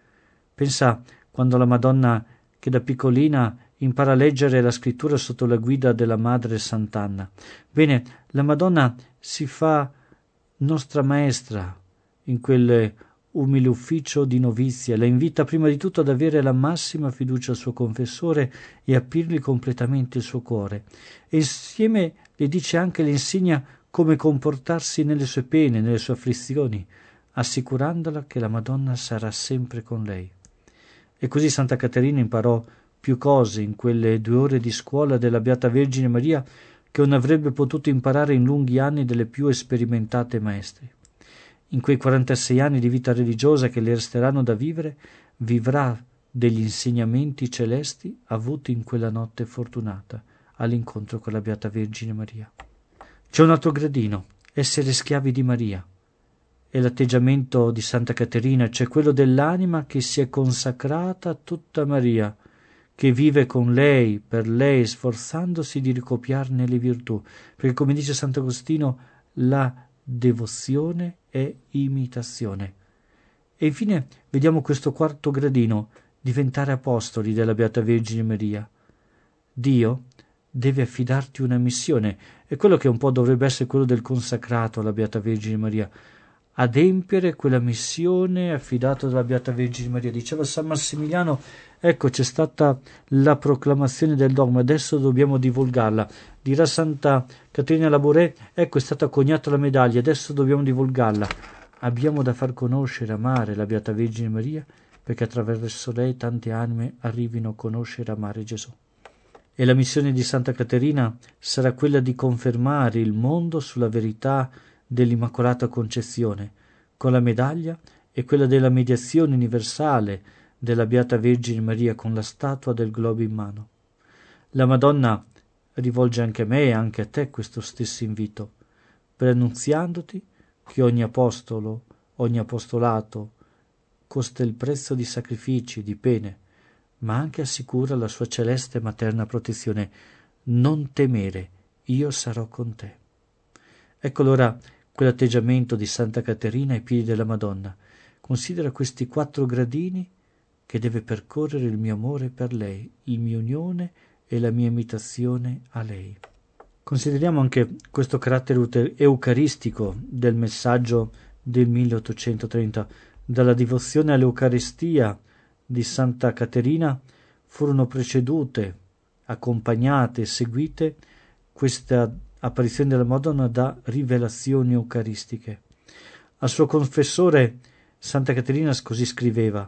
Pensa quando la Madonna, che da piccolina impara a leggere la scrittura sotto la guida della madre Sant'Anna. Bene, la Madonna si fa nostra maestra in quel umile ufficio di novizia, la invita prima di tutto ad avere la massima fiducia al suo confessore e aprirgli completamente il suo cuore, e insieme le dice anche, le insegna come comportarsi nelle sue pene, nelle sue afflizioni, assicurandola che la Madonna sarà sempre con lei. E così Santa Caterina imparò più cose in quelle due ore di scuola della Beata Vergine Maria che non avrebbe potuto imparare in lunghi anni delle più sperimentate maestre. In quei quarantasei anni di vita religiosa che le resteranno da vivere, vivrà degli insegnamenti celesti avuti in quella notte fortunata, all'incontro con la Beata Vergine Maria. C'è un altro gradino, essere schiavi di Maria. E l'atteggiamento di Santa Caterina, c'è quello dell'anima che si è consacrata a tutta Maria, che vive con lei, per lei, sforzandosi di ricopiarne le virtù, perché come dice Sant'Agostino, la devozione è imitazione. E infine vediamo questo quarto gradino, diventare apostoli della Beata Vergine Maria. Dio deve affidarti una missione, e quello che un po' dovrebbe essere quello del consacrato alla Beata Vergine Maria, adempiere quella missione affidata dalla Beata Vergine Maria. Diceva San Massimiliano, ecco, c'è stata la proclamazione del dogma, adesso dobbiamo divulgarla. Dirà Santa Caterina Labouré, ecco, è stata coniata la medaglia, adesso dobbiamo divulgarla. Abbiamo da far conoscere, amare la Beata Vergine Maria, perché attraverso lei tante anime arrivino a conoscere e amare Gesù. e la missione di Santa Caterina sarà quella di confermare il mondo sulla verità dell'Immacolata Concezione, con la medaglia e quella della mediazione universale della Beata Vergine Maria con la statua del globo in mano. La Madonna rivolge anche a me e anche a te questo stesso invito, preannunziandoti che ogni apostolo, ogni apostolato costa il prezzo di sacrifici, di pene, ma anche assicura la sua celeste e materna protezione. Non temere, io sarò con te. Ecco allora quell'atteggiamento di Santa Caterina ai piedi della Madonna. Considera questi quattro gradini che deve percorrere il mio amore per lei, il mio unione e la mia imitazione a lei. Consideriamo anche questo carattere eucaristico del messaggio del milleottocentotrenta. Dalla devozione all'Eucaristia di Santa Caterina furono precedute, accompagnate e seguite questa apparizione della Madonna da rivelazioni eucaristiche. Al suo confessore Santa Caterina così scriveva,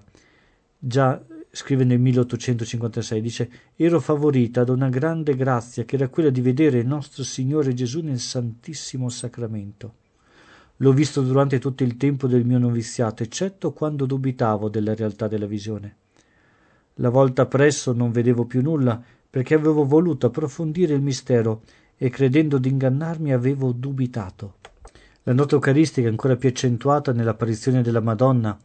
già scrive nel milleottocentocinquantasei, dice: ero favorita da una grande grazia che era quella di vedere il nostro Signore Gesù nel Santissimo Sacramento. L'ho visto durante tutto il tempo del mio noviziato, eccetto quando dubitavo della realtà della visione. La volta appresso non vedevo più nulla, perché avevo voluto approfondire il mistero e credendo di ingannarmi avevo dubitato. La nota eucaristica è ancora più accentuata nell'apparizione della Madonna,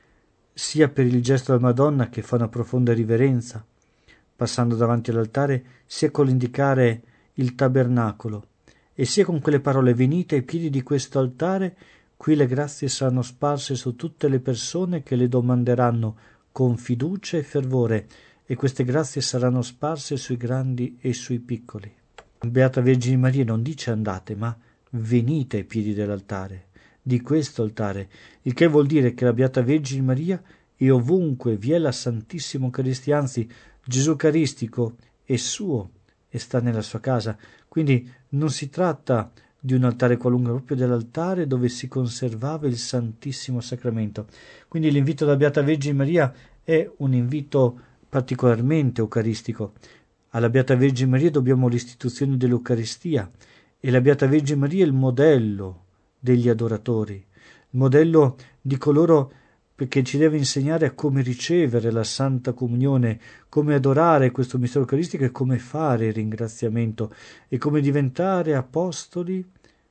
sia per il gesto della Madonna che fa una profonda riverenza, passando davanti all'altare, sia con l'indicare il tabernacolo, e sia con quelle parole: venite ai piedi di questo altare, qui le grazie saranno sparse su tutte le persone che le domanderanno con fiducia e fervore, e queste grazie saranno sparse sui grandi e sui piccoli. Beata Vergine Maria non dice andate, ma venite ai piedi dell'altare, di questo altare, il che vuol dire che la Beata Vergine Maria è ovunque vi è la Santissima Eucaristia, anzi Gesù Eucaristico è suo e sta nella sua casa. Quindi non si tratta di un altare qualunque, proprio dell'altare dove si conservava il Santissimo Sacramento. Quindi l'invito della Beata Vergine Maria è un invito particolarmente eucaristico. Alla Beata Vergine Maria dobbiamo l'istituzione dell'Eucaristia, e la Beata Vergine Maria è il modello degli adoratori, il modello di coloro che ci deve insegnare a come ricevere la Santa Comunione, come adorare questo mistero eucaristico e come fare il ringraziamento e come diventare apostoli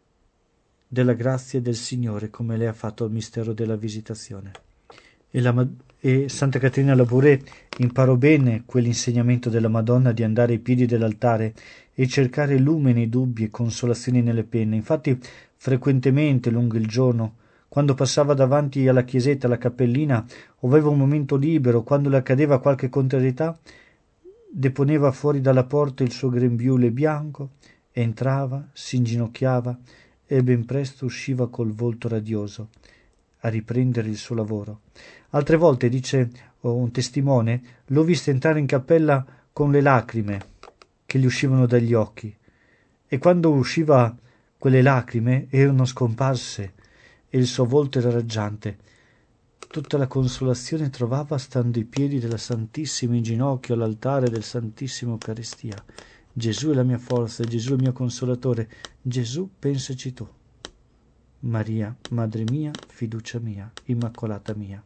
della grazia del Signore, come lei ha fatto al mistero della visitazione. E, la, e Santa Caterina Labouré imparò bene quell'insegnamento della Madonna di andare ai piedi dell'altare e cercare lume nei dubbi e consolazioni nelle penne. Infatti frequentemente lungo il giorno, quando passava davanti alla chiesetta, alla cappellina, o aveva un momento libero, quando le accadeva qualche contrarietà, deponeva fuori dalla porta il suo grembiule bianco, entrava, si inginocchiava e ben presto usciva col volto radioso a riprendere il suo lavoro. Altre volte, dice un testimone, l'ho vista entrare in cappella con le lacrime che gli uscivano dagli occhi, e quando usciva quelle lacrime erano scomparse e il suo volto era raggiante. Tutta la consolazione trovava stando ai piedi della Santissima in ginocchio all'altare del Santissimo Eucaristia. Gesù è la mia forza, Gesù è il mio consolatore. Gesù, pensaci tu. Maria, Madre mia, fiducia mia, Immacolata mia.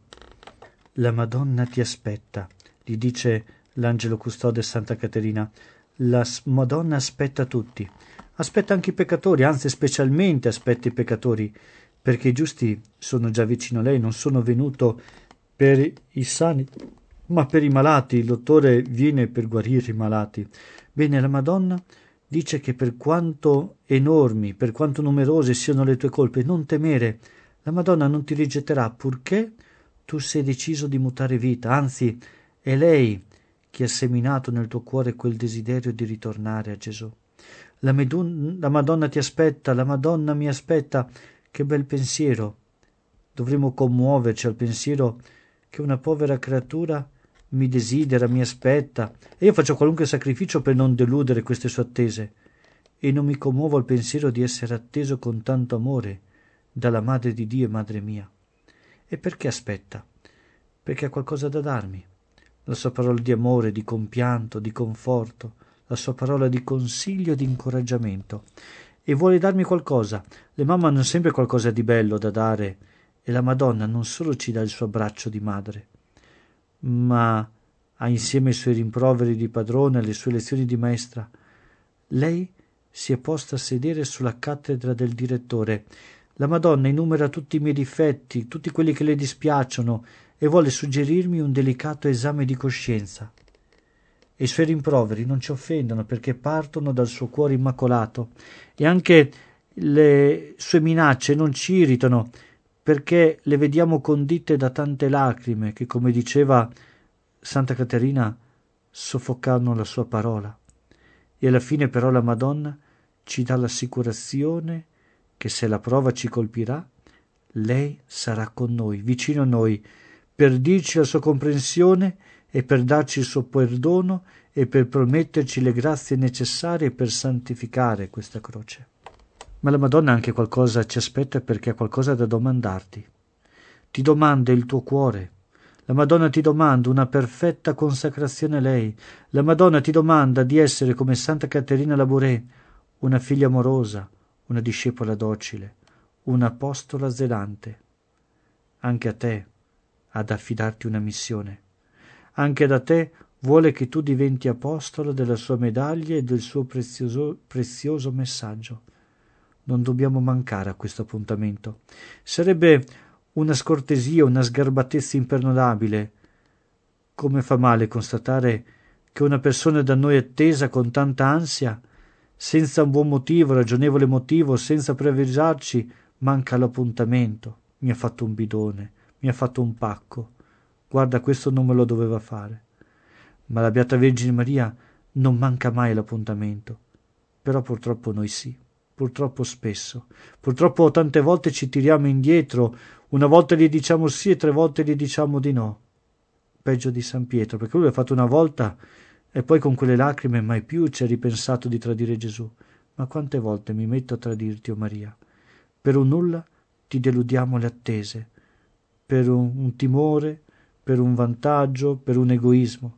La Madonna ti aspetta, gli dice l'angelo custode Santa Caterina. La Madonna aspetta tutti. Aspetta anche i peccatori, anzi specialmente aspetta i peccatori, perché i giusti sono già vicino a lei. Non sono venuto per i sani, ma per i malati. Il dottore viene per guarire i malati. Bene, la Madonna dice che per quanto enormi, per quanto numerose siano le tue colpe, non temere. La Madonna non ti rigetterà purché tu sei deciso di mutare vita. Anzi, è lei che ha seminato nel tuo cuore quel desiderio di ritornare a Gesù. La, Medun- la Madonna ti aspetta, la Madonna mi aspetta. Che bel pensiero! Dovremmo commuoverci al pensiero che una povera creatura mi desidera, mi aspetta, e io faccio qualunque sacrificio per non deludere queste sue attese, e non mi commuovo al pensiero di essere atteso con tanto amore dalla Madre di Dio e Madre mia. E perché aspetta? Perché ha qualcosa da darmi, la sua parola di amore, di compianto, di conforto, la sua parola di consiglio e di incoraggiamento, e vuole darmi qualcosa. Le mamme hanno sempre qualcosa di bello da dare, e la Madonna non solo ci dà il suo abbraccio di madre, ma ha insieme ai suoi rimproveri di padrona e le sue lezioni di maestra. Lei si è posta a sedere sulla cattedra del direttore. La Madonna enumera tutti i miei difetti, tutti quelli che le dispiacciono, e vuole suggerirmi un delicato esame di coscienza. E i suoi rimproveri non ci offendono perché partono dal suo cuore immacolato, e anche le sue minacce non ci irritano perché le vediamo condite da tante lacrime che, come diceva Santa Caterina, soffocano la sua parola. E alla fine però la Madonna ci dà l'assicurazione che se la prova ci colpirà, lei sarà con noi, vicino a noi, per dirci la sua comprensione e per darci il suo perdono e per prometterci le grazie necessarie per santificare questa croce. Ma la Madonna anche qualcosa ci aspetta perché ha qualcosa da domandarti. Ti domanda il tuo cuore. La Madonna ti domanda una perfetta consacrazione a lei. La Madonna ti domanda di essere come Santa Caterina Labouré, una figlia amorosa, una discepola docile, un'apostola zelante. Anche a te ad affidarti una missione. Anche da te vuole che tu diventi apostolo della sua medaglia e del suo prezioso, prezioso messaggio. Non dobbiamo mancare a questo appuntamento. Sarebbe una scortesia, una sgarbatezza imperdonabile. Come fa male constatare che una persona da noi attesa con tanta ansia, senza un buon motivo, ragionevole motivo, senza preavvisarci, manca l'appuntamento. Mi ha fatto un bidone, mi ha fatto un pacco. Guarda, questo non me lo doveva fare. Ma la Beata Vergine Maria non manca mai l'appuntamento. Però purtroppo noi sì, purtroppo spesso. Purtroppo tante volte ci tiriamo indietro, una volta gli diciamo sì e tre volte gli diciamo di no. Peggio di San Pietro, perché lui l'ha fatto una volta e poi con quelle lacrime mai più ci ha ripensato di tradire Gesù. Ma quante volte mi metto a tradirti, o Maria? Per un nulla ti deludiamo le attese, per un, un timore, per un vantaggio, per un egoismo.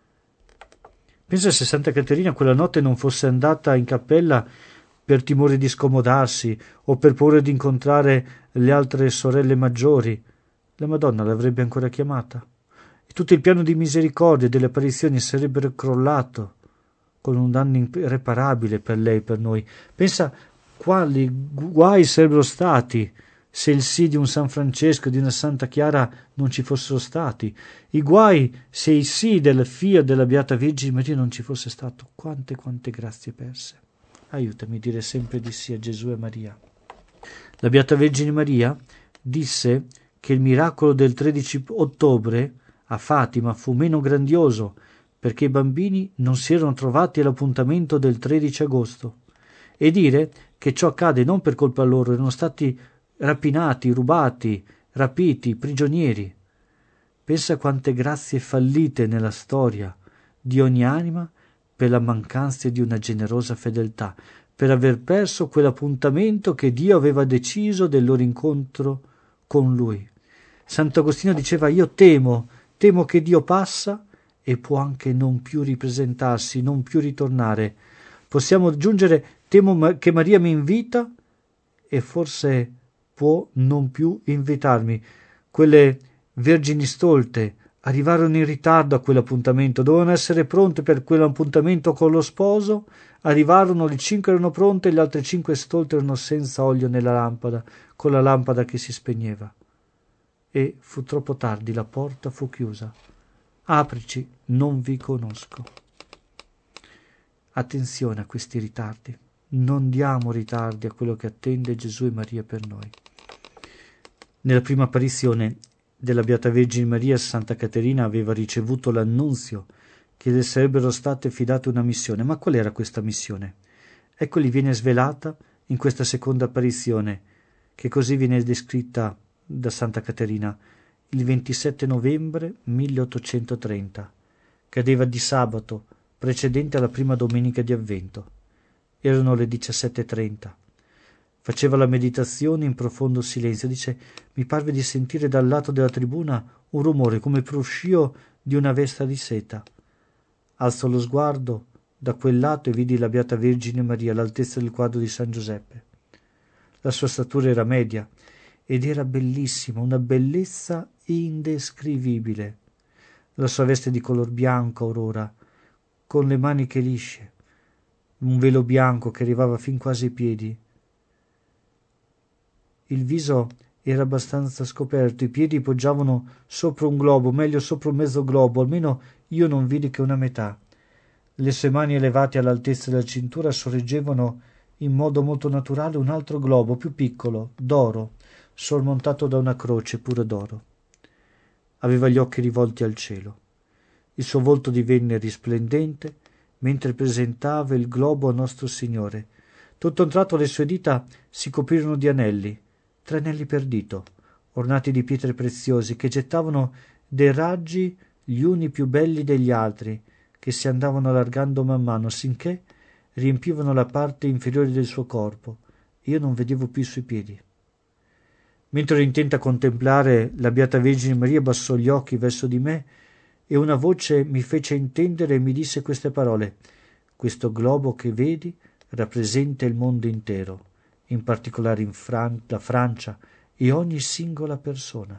Pensa se Santa Caterina quella notte non fosse andata in cappella per timore di scomodarsi o per paura di incontrare le altre sorelle maggiori, la Madonna l'avrebbe ancora chiamata e tutto il piano di misericordia delle apparizioni sarebbe crollato con un danno irreparabile per lei e per noi. Pensa quali guai sarebbero stati se il sì di un San Francesco e di una Santa Chiara non ci fossero stati, i guai se il sì del figlio della Beata Vergine Maria non ci fosse stato. Quante quante grazie perse. Aiutami a dire sempre di sì a Gesù e Maria. La Beata Vergine Maria disse che il miracolo del tredici ottobre a Fatima fu meno grandioso perché i bambini non si erano trovati all'appuntamento del tredici agosto, e dire che ciò accade non per colpa loro, erano stati rapinati, rubati, rapiti, prigionieri. Pensa quante grazie fallite nella storia di ogni anima per la mancanza di una generosa fedeltà, per aver perso quell'appuntamento che Dio aveva deciso del loro incontro con Lui. Sant'Agostino diceva: io temo, temo che Dio passa e può anche non più ripresentarsi, non più ritornare. Possiamo aggiungere: temo che Maria mi invita e forse può non più invitarmi. Quelle vergini stolte arrivarono in ritardo a quell'appuntamento, dovevano essere pronte per quell'appuntamento con lo sposo, arrivarono, le cinque erano pronte, le altre cinque stolte erano senza olio nella lampada, con la lampada che si spegneva. E fu troppo tardi, la porta fu chiusa. Aprici, non vi conosco. Attenzione a questi ritardi. Non diamo ritardi a quello che attende Gesù e Maria per noi. Nella prima apparizione della Beata Vergine Maria, Santa Caterina aveva ricevuto l'annunzio che le sarebbero state affidate una missione. Ma qual era questa missione? Ecco, gli viene svelata in questa seconda apparizione, che così viene descritta da Santa Caterina: il ventisette novembre milleottocentotrenta, cadeva di sabato, precedente alla prima domenica di Avvento. Erano le diciassette e trenta. Faceva la meditazione in profondo silenzio. Dice: mi parve di sentire dal lato della tribuna un rumore come il fruscio di una vesta di seta. Alzò lo sguardo da quel lato e vidi la Beata Vergine Maria all'altezza del quadro di San Giuseppe. La sua statura era media ed era bellissima, una bellezza indescrivibile. La sua veste di color bianco aurora, con le maniche lisce, un velo bianco che arrivava fin quasi ai piedi. Il viso era abbastanza scoperto, i piedi poggiavano sopra un globo, meglio sopra un mezzo globo, almeno io non vidi che una metà. Le sue mani elevate all'altezza della cintura sorreggevano in modo molto naturale un altro globo più piccolo, d'oro, sormontato da una croce pure d'oro. Aveva gli occhi rivolti al cielo. Il suo volto divenne risplendente mentre presentava il globo a Nostro Signore. Tutto a un tratto le sue dita si coprirono di anelli, tre anelli per dito, ornati di pietre preziose, che gettavano dei raggi gli uni più belli degli altri, che si andavano allargando man mano, sinché riempivano la parte inferiore del suo corpo. Io non vedevo più i suoi piedi. Mentre ero intenta a contemplare la Beata Vergine Maria, abbassò gli occhi verso di me e una voce mi fece intendere e mi disse queste parole: questo globo che vedi rappresenta il mondo intero, in particolare in Fran- la Francia e ogni singola persona.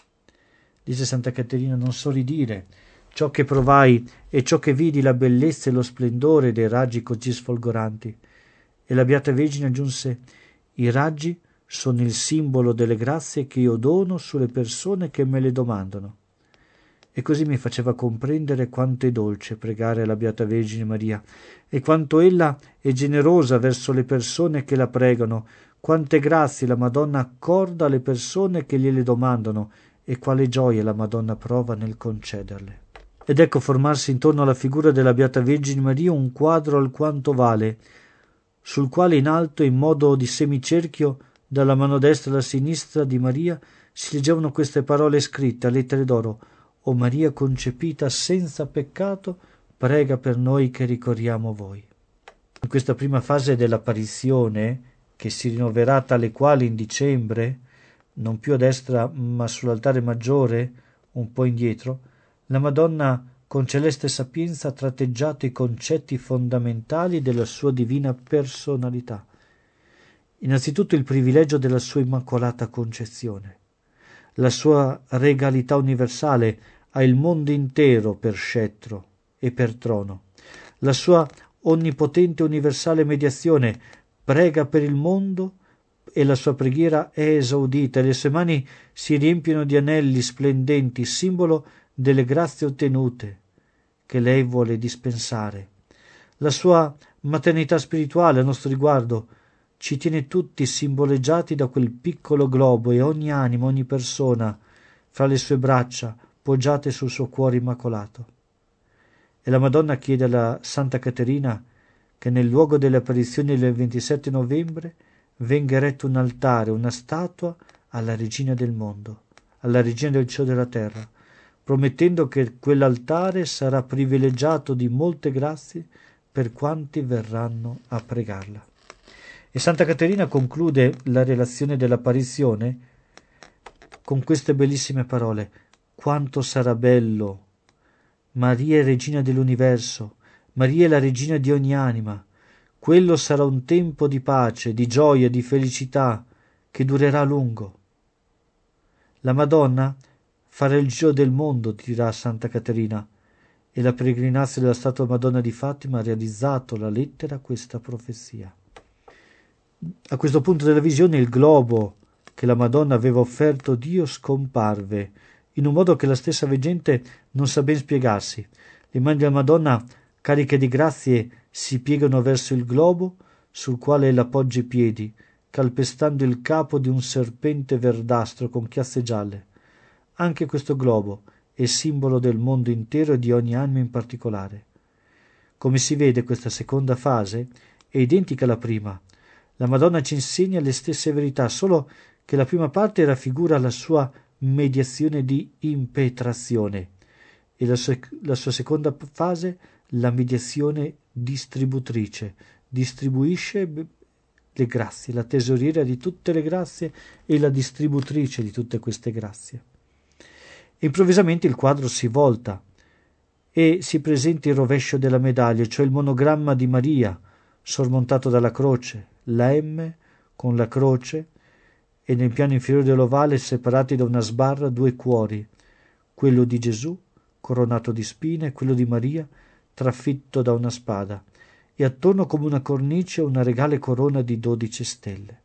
Disse Santa Caterina: non so ridire ciò che provai e ciò che vidi, la bellezza e lo splendore dei raggi così sfolgoranti. E la Beata Vergine aggiunse: i raggi sono il simbolo delle grazie che io dono sulle persone che me le domandano. E così mi faceva comprendere quanto è dolce pregare la Beata Vergine Maria e quanto ella è generosa verso le persone che la pregano, quante grazie la Madonna accorda alle persone che gliele domandano e quale gioia la Madonna prova nel concederle. Ed ecco formarsi intorno alla figura della Beata Vergine Maria un quadro alquanto vale, sul quale in alto, in modo di semicerchio, dalla mano destra alla sinistra di Maria, si leggevano queste parole scritte a lettere d'oro: O Maria concepita senza peccato, prega per noi che ricorriamo voi. In questa prima fase dell'apparizione, che si rinnoverà tale quale in dicembre, non più a destra ma sull'altare maggiore, un po' indietro, la Madonna con celeste sapienza ha tratteggiato i concetti fondamentali della sua divina personalità. Innanzitutto il privilegio della sua immacolata concezione. La sua regalità universale ha il mondo intero per scettro e per trono. La sua onnipotente universale mediazione prega per il mondo e la sua preghiera è esaudita e le sue mani si riempiono di anelli splendenti, simbolo delle grazie ottenute che lei vuole dispensare. La sua maternità spirituale a nostro riguardo ci tiene tutti simboleggiati da quel piccolo globo e ogni anima, ogni persona fra le sue braccia poggiate sul suo cuore immacolato. E la Madonna chiede alla Santa Caterina che nel luogo delle apparizioni del ventisette novembre venga eretto un altare, una statua alla Regina del mondo, alla Regina del cielo e della terra, promettendo che quell'altare sarà privilegiato di molte grazie per quanti verranno a pregarla. E Santa Caterina conclude la relazione dell'apparizione con queste bellissime parole: quanto sarà bello! Maria è regina dell'universo, Maria è la regina di ogni anima. Quello sarà un tempo di pace, di gioia, di felicità, che durerà a lungo. La Madonna farà il giro del mondo, dirà Santa Caterina, e la peregrinazio della statua Madonna di Fatima ha realizzato la lettera questa profezia. A questo punto della visione il globo che la Madonna aveva offerto a Dio scomparve, in un modo che la stessa veggente non sa ben spiegarsi. Le mani della Madonna, cariche di grazie, si piegano verso il globo sul quale ella appoggia i piedi, calpestando il capo di un serpente verdastro con chiazze gialle. Anche questo globo è simbolo del mondo intero e di ogni anima in particolare. Come si vede, questa seconda fase è identica alla prima. La Madonna ci insegna le stesse verità, solo che la prima parte raffigura la sua mediazione di impetrazione e la sua, la sua seconda fase la mediazione distributrice. Distribuisce le grazie, la tesoriera di tutte le grazie e la distributrice di tutte queste grazie. Improvvisamente il quadro si volta e si presenta il rovescio della medaglia, cioè il monogramma di Maria, sormontato dalla croce, la M con la croce, e nel piano inferiore dell'ovale, separati da una sbarra, due cuori, quello di Gesù, coronato di spine, e quello di Maria, trafitto da una spada, e attorno come una cornice una regale corona di dodici stelle.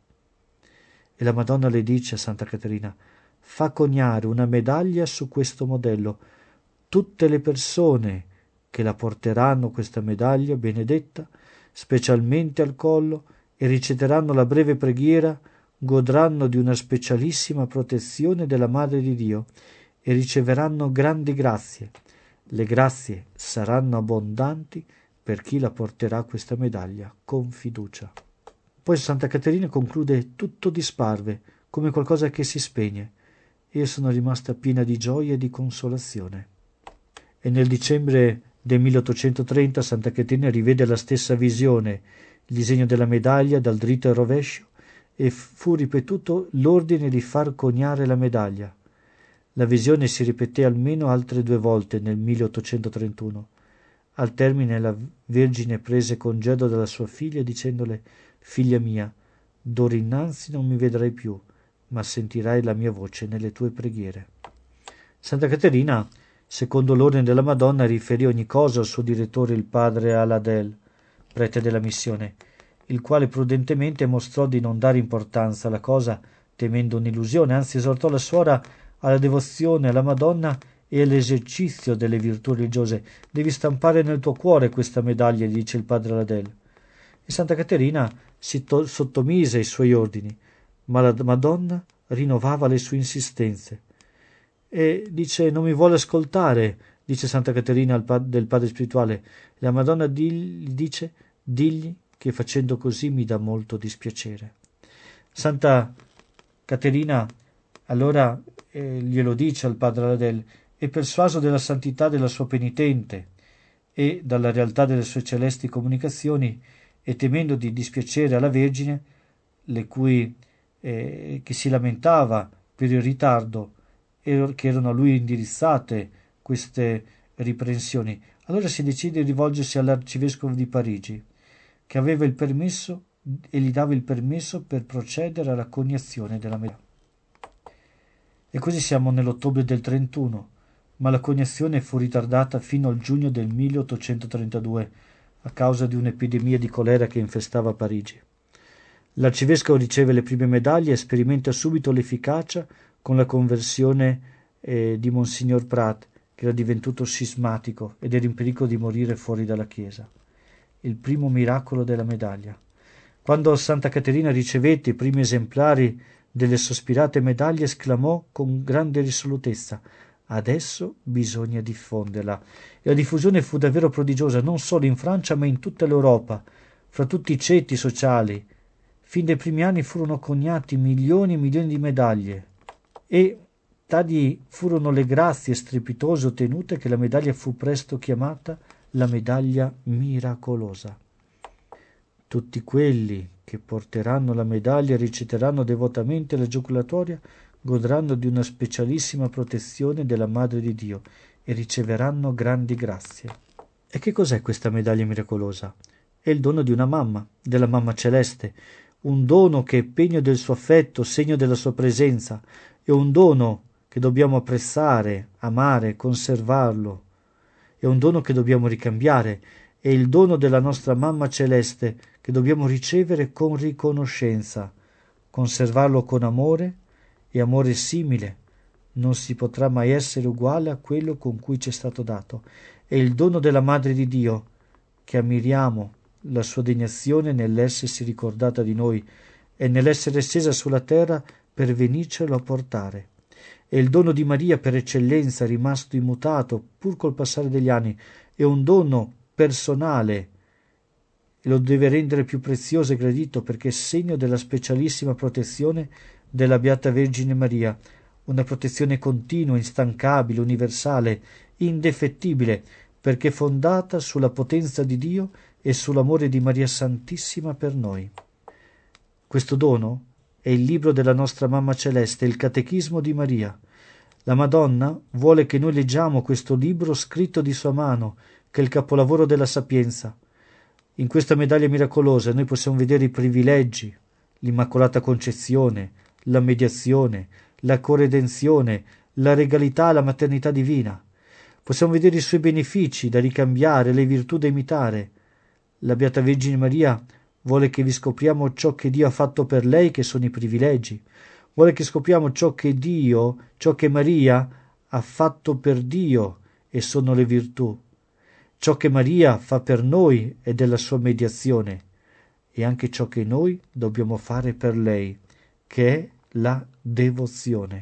E la Madonna le dice a Santa Caterina: fa coniare una medaglia su questo modello. Tutte le persone che la porteranno questa medaglia benedetta, specialmente al collo, e riciteranno la breve preghiera, godranno di una specialissima protezione della Madre di Dio e riceveranno grandi grazie. Le grazie saranno abbondanti per chi la porterà questa medaglia con fiducia. Poi Santa Caterina conclude: tutto disparve, come qualcosa che si spegne. Io sono rimasta piena di gioia e di consolazione. E nel dicembre del milleottocentotrenta Santa Caterina rivede la stessa visione, il disegno della medaglia dal dritto al rovescio, e fu ripetuto l'ordine di far coniare la medaglia. La visione si ripeté almeno altre due volte nel milleottocentotrentuno. Al termine la Vergine prese congedo dalla sua figlia dicendole: figlia mia, d'ora innanzi non mi vedrai più, ma sentirai la mia voce nelle tue preghiere. Santa Caterina, secondo l'ordine della Madonna, riferì ogni cosa al suo direttore, il padre Aladel, prete della missione, il quale prudentemente mostrò di non dare importanza alla cosa, temendo un'illusione, anzi esortò la suora alla devozione alla Madonna e all'esercizio delle virtù religiose. Devi stampare nel tuo cuore questa medaglia, dice il padre Aladel. E Santa Caterina si to- sottomise ai suoi ordini, ma la Madonna rinnovava le sue insistenze. E dice: non mi vuole ascoltare, dice Santa Caterina al pad- del padre spirituale. La Madonna gli dice: digli che facendo così mi dà molto dispiacere. Santa Caterina allora eh, glielo dice al padre Aladel, e persuaso della santità della sua penitente e dalla realtà delle sue celesti comunicazioni, e temendo di dispiacere alla Vergine, le cui eh, che si lamentava per il ritardo e che erano a lui indirizzate queste riprensioni, allora si decide di rivolgersi all'arcivescovo di Parigi, che aveva il permesso e gli dava il permesso per procedere alla coniazione della medaglia. E così siamo nell'ottobre del trentuno, ma la coniazione fu ritardata fino al giugno del milleottocentotrentadue a causa di un'epidemia di colera che infestava Parigi. L'arcivescovo riceve le prime medaglie e sperimenta subito l'efficacia con la conversione eh, di Monsignor Prat, che era divenuto scismatico ed era in pericolo di morire fuori dalla chiesa. Il primo miracolo della medaglia. Quando Santa Caterina ricevette i primi esemplari delle sospirate medaglie, esclamò con grande risolutezza: adesso bisogna diffonderla. E la diffusione fu davvero prodigiosa, non solo in Francia ma in tutta l'Europa, fra tutti i ceti sociali. Fin dai primi anni furono coniati milioni e milioni di medaglie, e tali furono le grazie strepitose ottenute che la medaglia fu presto chiamata la medaglia miracolosa. Tutti quelli che porteranno la medaglia e reciteranno devotamente la giuculatoria godranno di una specialissima protezione della Madre di Dio e riceveranno grandi grazie. E che cos'è questa medaglia miracolosa? È il dono di una mamma, della mamma celeste, un dono che è pegno del suo affetto, segno della sua presenza, è un dono che dobbiamo apprezzare, amare, conservarlo, è un dono che dobbiamo ricambiare, è il dono della nostra mamma celeste che dobbiamo ricevere con riconoscenza, conservarlo con amore, e amore simile non si potrà mai essere uguale a quello con cui ci è stato dato. È il dono della Madre di Dio, che ammiriamo la sua degnazione nell'essersi ricordata di noi e nell'essere scesa sulla terra per venircelo a portare. È il dono di Maria per eccellenza, rimasto immutato pur col passare degli anni. È un dono personale e lo deve rendere più prezioso e gradito perché è segno della specialissima protezione della Beata Vergine Maria, una protezione continua, instancabile, universale, indefettibile, perché fondata sulla potenza di Dio e sull'amore di Maria Santissima per noi. Questo dono è il libro della nostra Mamma Celeste, il Catechismo di Maria, La Madonna vuole che noi leggiamo questo libro scritto di sua mano, che è il capolavoro della sapienza. In questa medaglia miracolosa noi possiamo vedere i privilegi, l'Immacolata Concezione, la mediazione, la corredenzione, la regalità, la maternità divina. Possiamo vedere i suoi benefici da ricambiare, le virtù da imitare. La Beata Vergine Maria vuole che vi scopriamo ciò che Dio ha fatto per lei, che sono i privilegi. Vuole che scopriamo ciò che Dio, ciò che Maria ha fatto per Dio, e sono le virtù. Ciò che Maria fa per noi è della sua mediazione, e anche ciò che noi dobbiamo fare per lei, che è la devozione.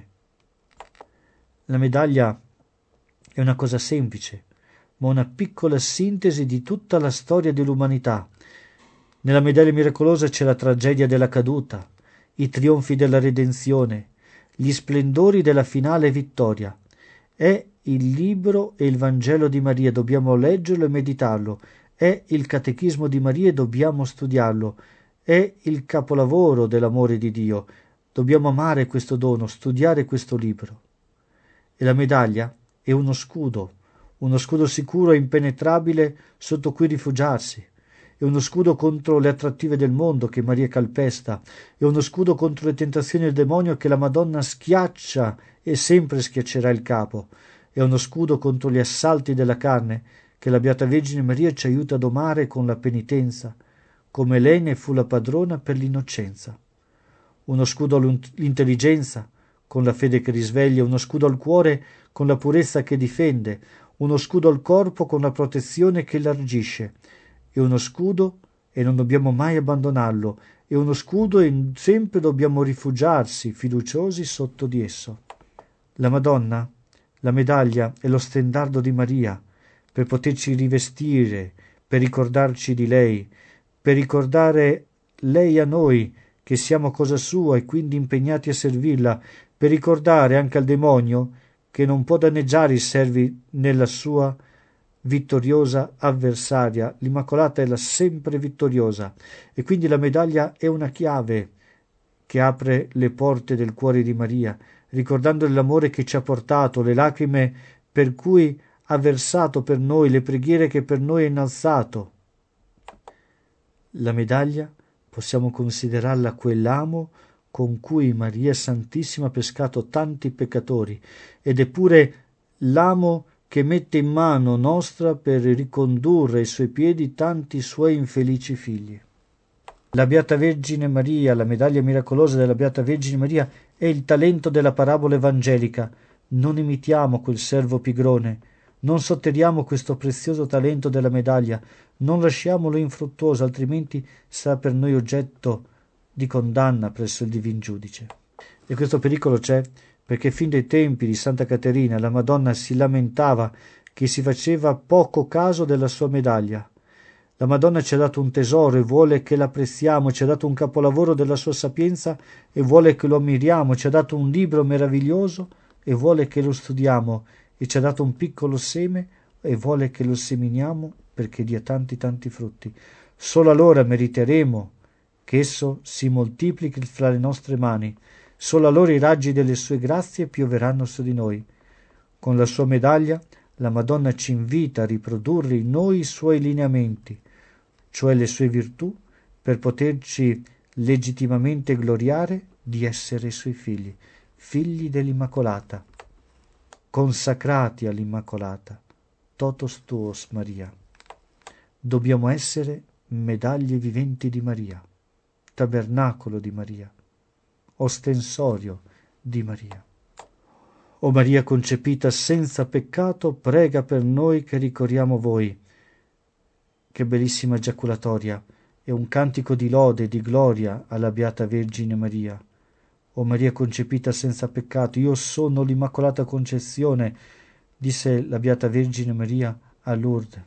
La medaglia è una cosa semplice, ma una piccola sintesi di tutta la storia dell'umanità. Nella medaglia miracolosa c'è la tragedia della caduta, i trionfi della redenzione, gli splendori della finale vittoria. È il libro e il Vangelo di Maria, dobbiamo leggerlo e meditarlo. È il Catechismo di Maria e dobbiamo studiarlo. È il capolavoro dell'amore di Dio. Dobbiamo amare questo dono, studiare questo libro. E la medaglia è uno scudo, uno scudo sicuro e impenetrabile sotto cui rifugiarsi. È uno scudo contro le attrattive del mondo che Maria calpesta, è uno scudo contro le tentazioni del demonio che la Madonna schiaccia e sempre schiaccerà il capo, è uno scudo contro gli assalti della carne che la Beata Vergine Maria ci aiuta a domare con la penitenza, come lei ne fu la padrona per l'innocenza. Uno scudo all'intelligenza, con la fede che risveglia, uno scudo al cuore con la purezza che difende, uno scudo al corpo con la protezione che elargisce. È uno scudo e non dobbiamo mai abbandonarlo, è uno scudo e sempre dobbiamo rifugiarsi fiduciosi sotto di esso. La Madonna, la medaglia è lo stendardo di Maria, per poterci rivestire, per ricordarci di lei, per ricordare lei a noi che siamo cosa sua e quindi impegnati a servirla, per ricordare anche al demonio che non può danneggiare i servi nella sua vittoriosa avversaria. L'Immacolata è la sempre vittoriosa e quindi la medaglia è una chiave che apre le porte del cuore di Maria, ricordando l'amore che ci ha portato, le lacrime per cui ha versato per noi, le preghiere che per noi ha innalzato. La medaglia possiamo considerarla quell'amo con cui Maria Santissima ha pescato tanti peccatori, ed è pure l'amo che mette in mano nostra per ricondurre ai suoi piedi tanti suoi infelici figli. La Beata Vergine Maria, la medaglia miracolosa della Beata Vergine Maria, è il talento della parabola evangelica. Non imitiamo quel servo pigrone, non sotterriamo questo prezioso talento della medaglia, non lasciamolo infruttuoso, altrimenti sarà per noi oggetto di condanna presso il Divin Giudice. E questo pericolo c'è perché fin dai tempi di Santa Caterina la Madonna si lamentava che si faceva poco caso della sua medaglia. La Madonna ci ha dato un tesoro e vuole che l'apprezziamo, ci ha dato un capolavoro della sua sapienza e vuole che lo ammiriamo, ci ha dato un libro meraviglioso e vuole che lo studiamo, e ci ha dato un piccolo seme e vuole che lo seminiamo perché dia tanti tanti frutti. Solo allora meriteremo che esso si moltiplichi fra le nostre mani. Solo allora i raggi delle sue grazie pioveranno su di noi. Con la sua medaglia la Madonna ci invita a riprodurre in noi i suoi lineamenti, cioè le sue virtù, per poterci legittimamente gloriare di essere suoi figli, figli dell'Immacolata, consacrati all'Immacolata, totus tuos Maria. Dobbiamo essere medaglie viventi di Maria, tabernacolo di Maria, ostensorio di Maria. O Maria concepita senza peccato, prega per noi che ricorriamo voi. Che bellissima giaculatoria, è un cantico di lode e di gloria alla Beata Vergine Maria. O Maria concepita senza peccato, io sono l'Immacolata Concezione, disse la Beata Vergine Maria a Lourdes.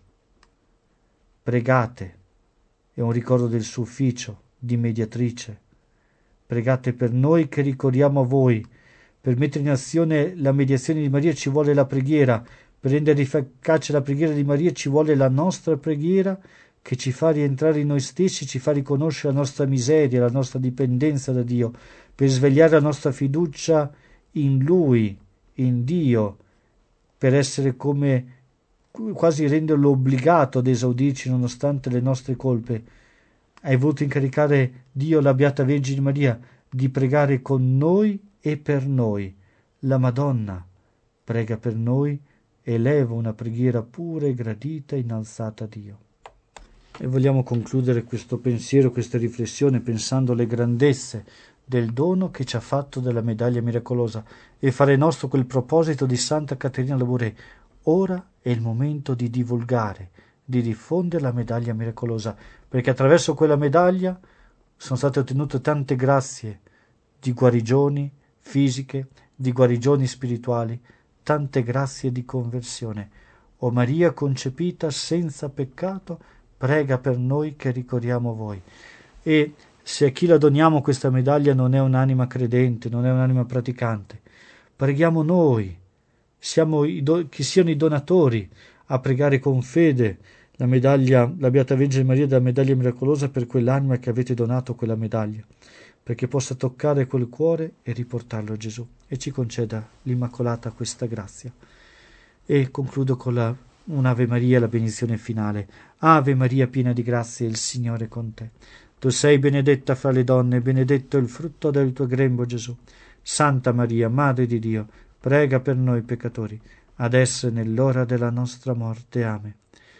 Pregate, è un ricordo del suo ufficio di mediatrice. Pregate per noi che ricorriamo a voi. Per mettere in azione la mediazione di Maria ci vuole la preghiera, per rendere efficace la preghiera di Maria ci vuole la nostra preghiera che ci fa rientrare in noi stessi, ci fa riconoscere la nostra miseria, la nostra dipendenza da Dio, per svegliare la nostra fiducia in Lui in Dio, per essere come quasi renderlo obbligato ad esaudirci nonostante le nostre colpe. Hai voluto incaricare Dio, la Beata Vergine Maria, di pregare con noi e per noi. La Madonna prega per noi, eleva una preghiera pura e gradita innalzata a Dio. E vogliamo concludere questo pensiero, questa riflessione, pensando alle grandezze del dono che ci ha fatto della medaglia miracolosa e fare nostro quel proposito di Santa Caterina Labouré. Ora è il momento di divulgare, di diffondere la medaglia miracolosa, perché attraverso quella medaglia sono state ottenute tante grazie di guarigioni fisiche, di guarigioni spirituali, tante grazie di conversione. O Maria concepita senza peccato, prega per noi che ricorriamo voi. E se a chi la doniamo questa medaglia non è un'anima credente, non è un'anima praticante, preghiamo noi, siamo i do- che siano i donatori a pregare con fede la medaglia, la Beata Vergine Maria della medaglia miracolosa per quell'anima che avete donato quella medaglia, perché possa toccare quel cuore e riportarlo a Gesù, e ci conceda l'Immacolata questa grazia. E concludo con la, un'Ave Maria, la benedizione finale. Ave Maria, piena di grazia, il Signore è con te. Tu sei benedetta fra le donne, e benedetto è il frutto del tuo grembo, Gesù. Santa Maria, Madre di Dio, prega per noi peccatori, adesso e nell'ora della nostra morte. Amen.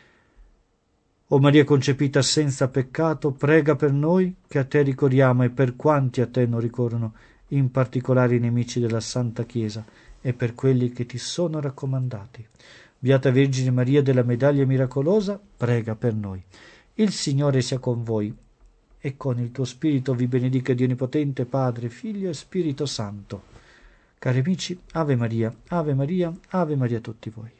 O Maria concepita senza peccato, prega per noi che a te ricorriamo e per quanti a te non ricorrono, in particolare i nemici della Santa Chiesa e per quelli che ti sono raccomandati. Beata Vergine Maria della medaglia miracolosa, prega per noi. Il Signore sia con voi e con il tuo spirito vi benedica Dio Onnipotente, Padre, Figlio e Spirito Santo. Cari amici, Ave Maria, Ave Maria, Ave Maria a tutti voi.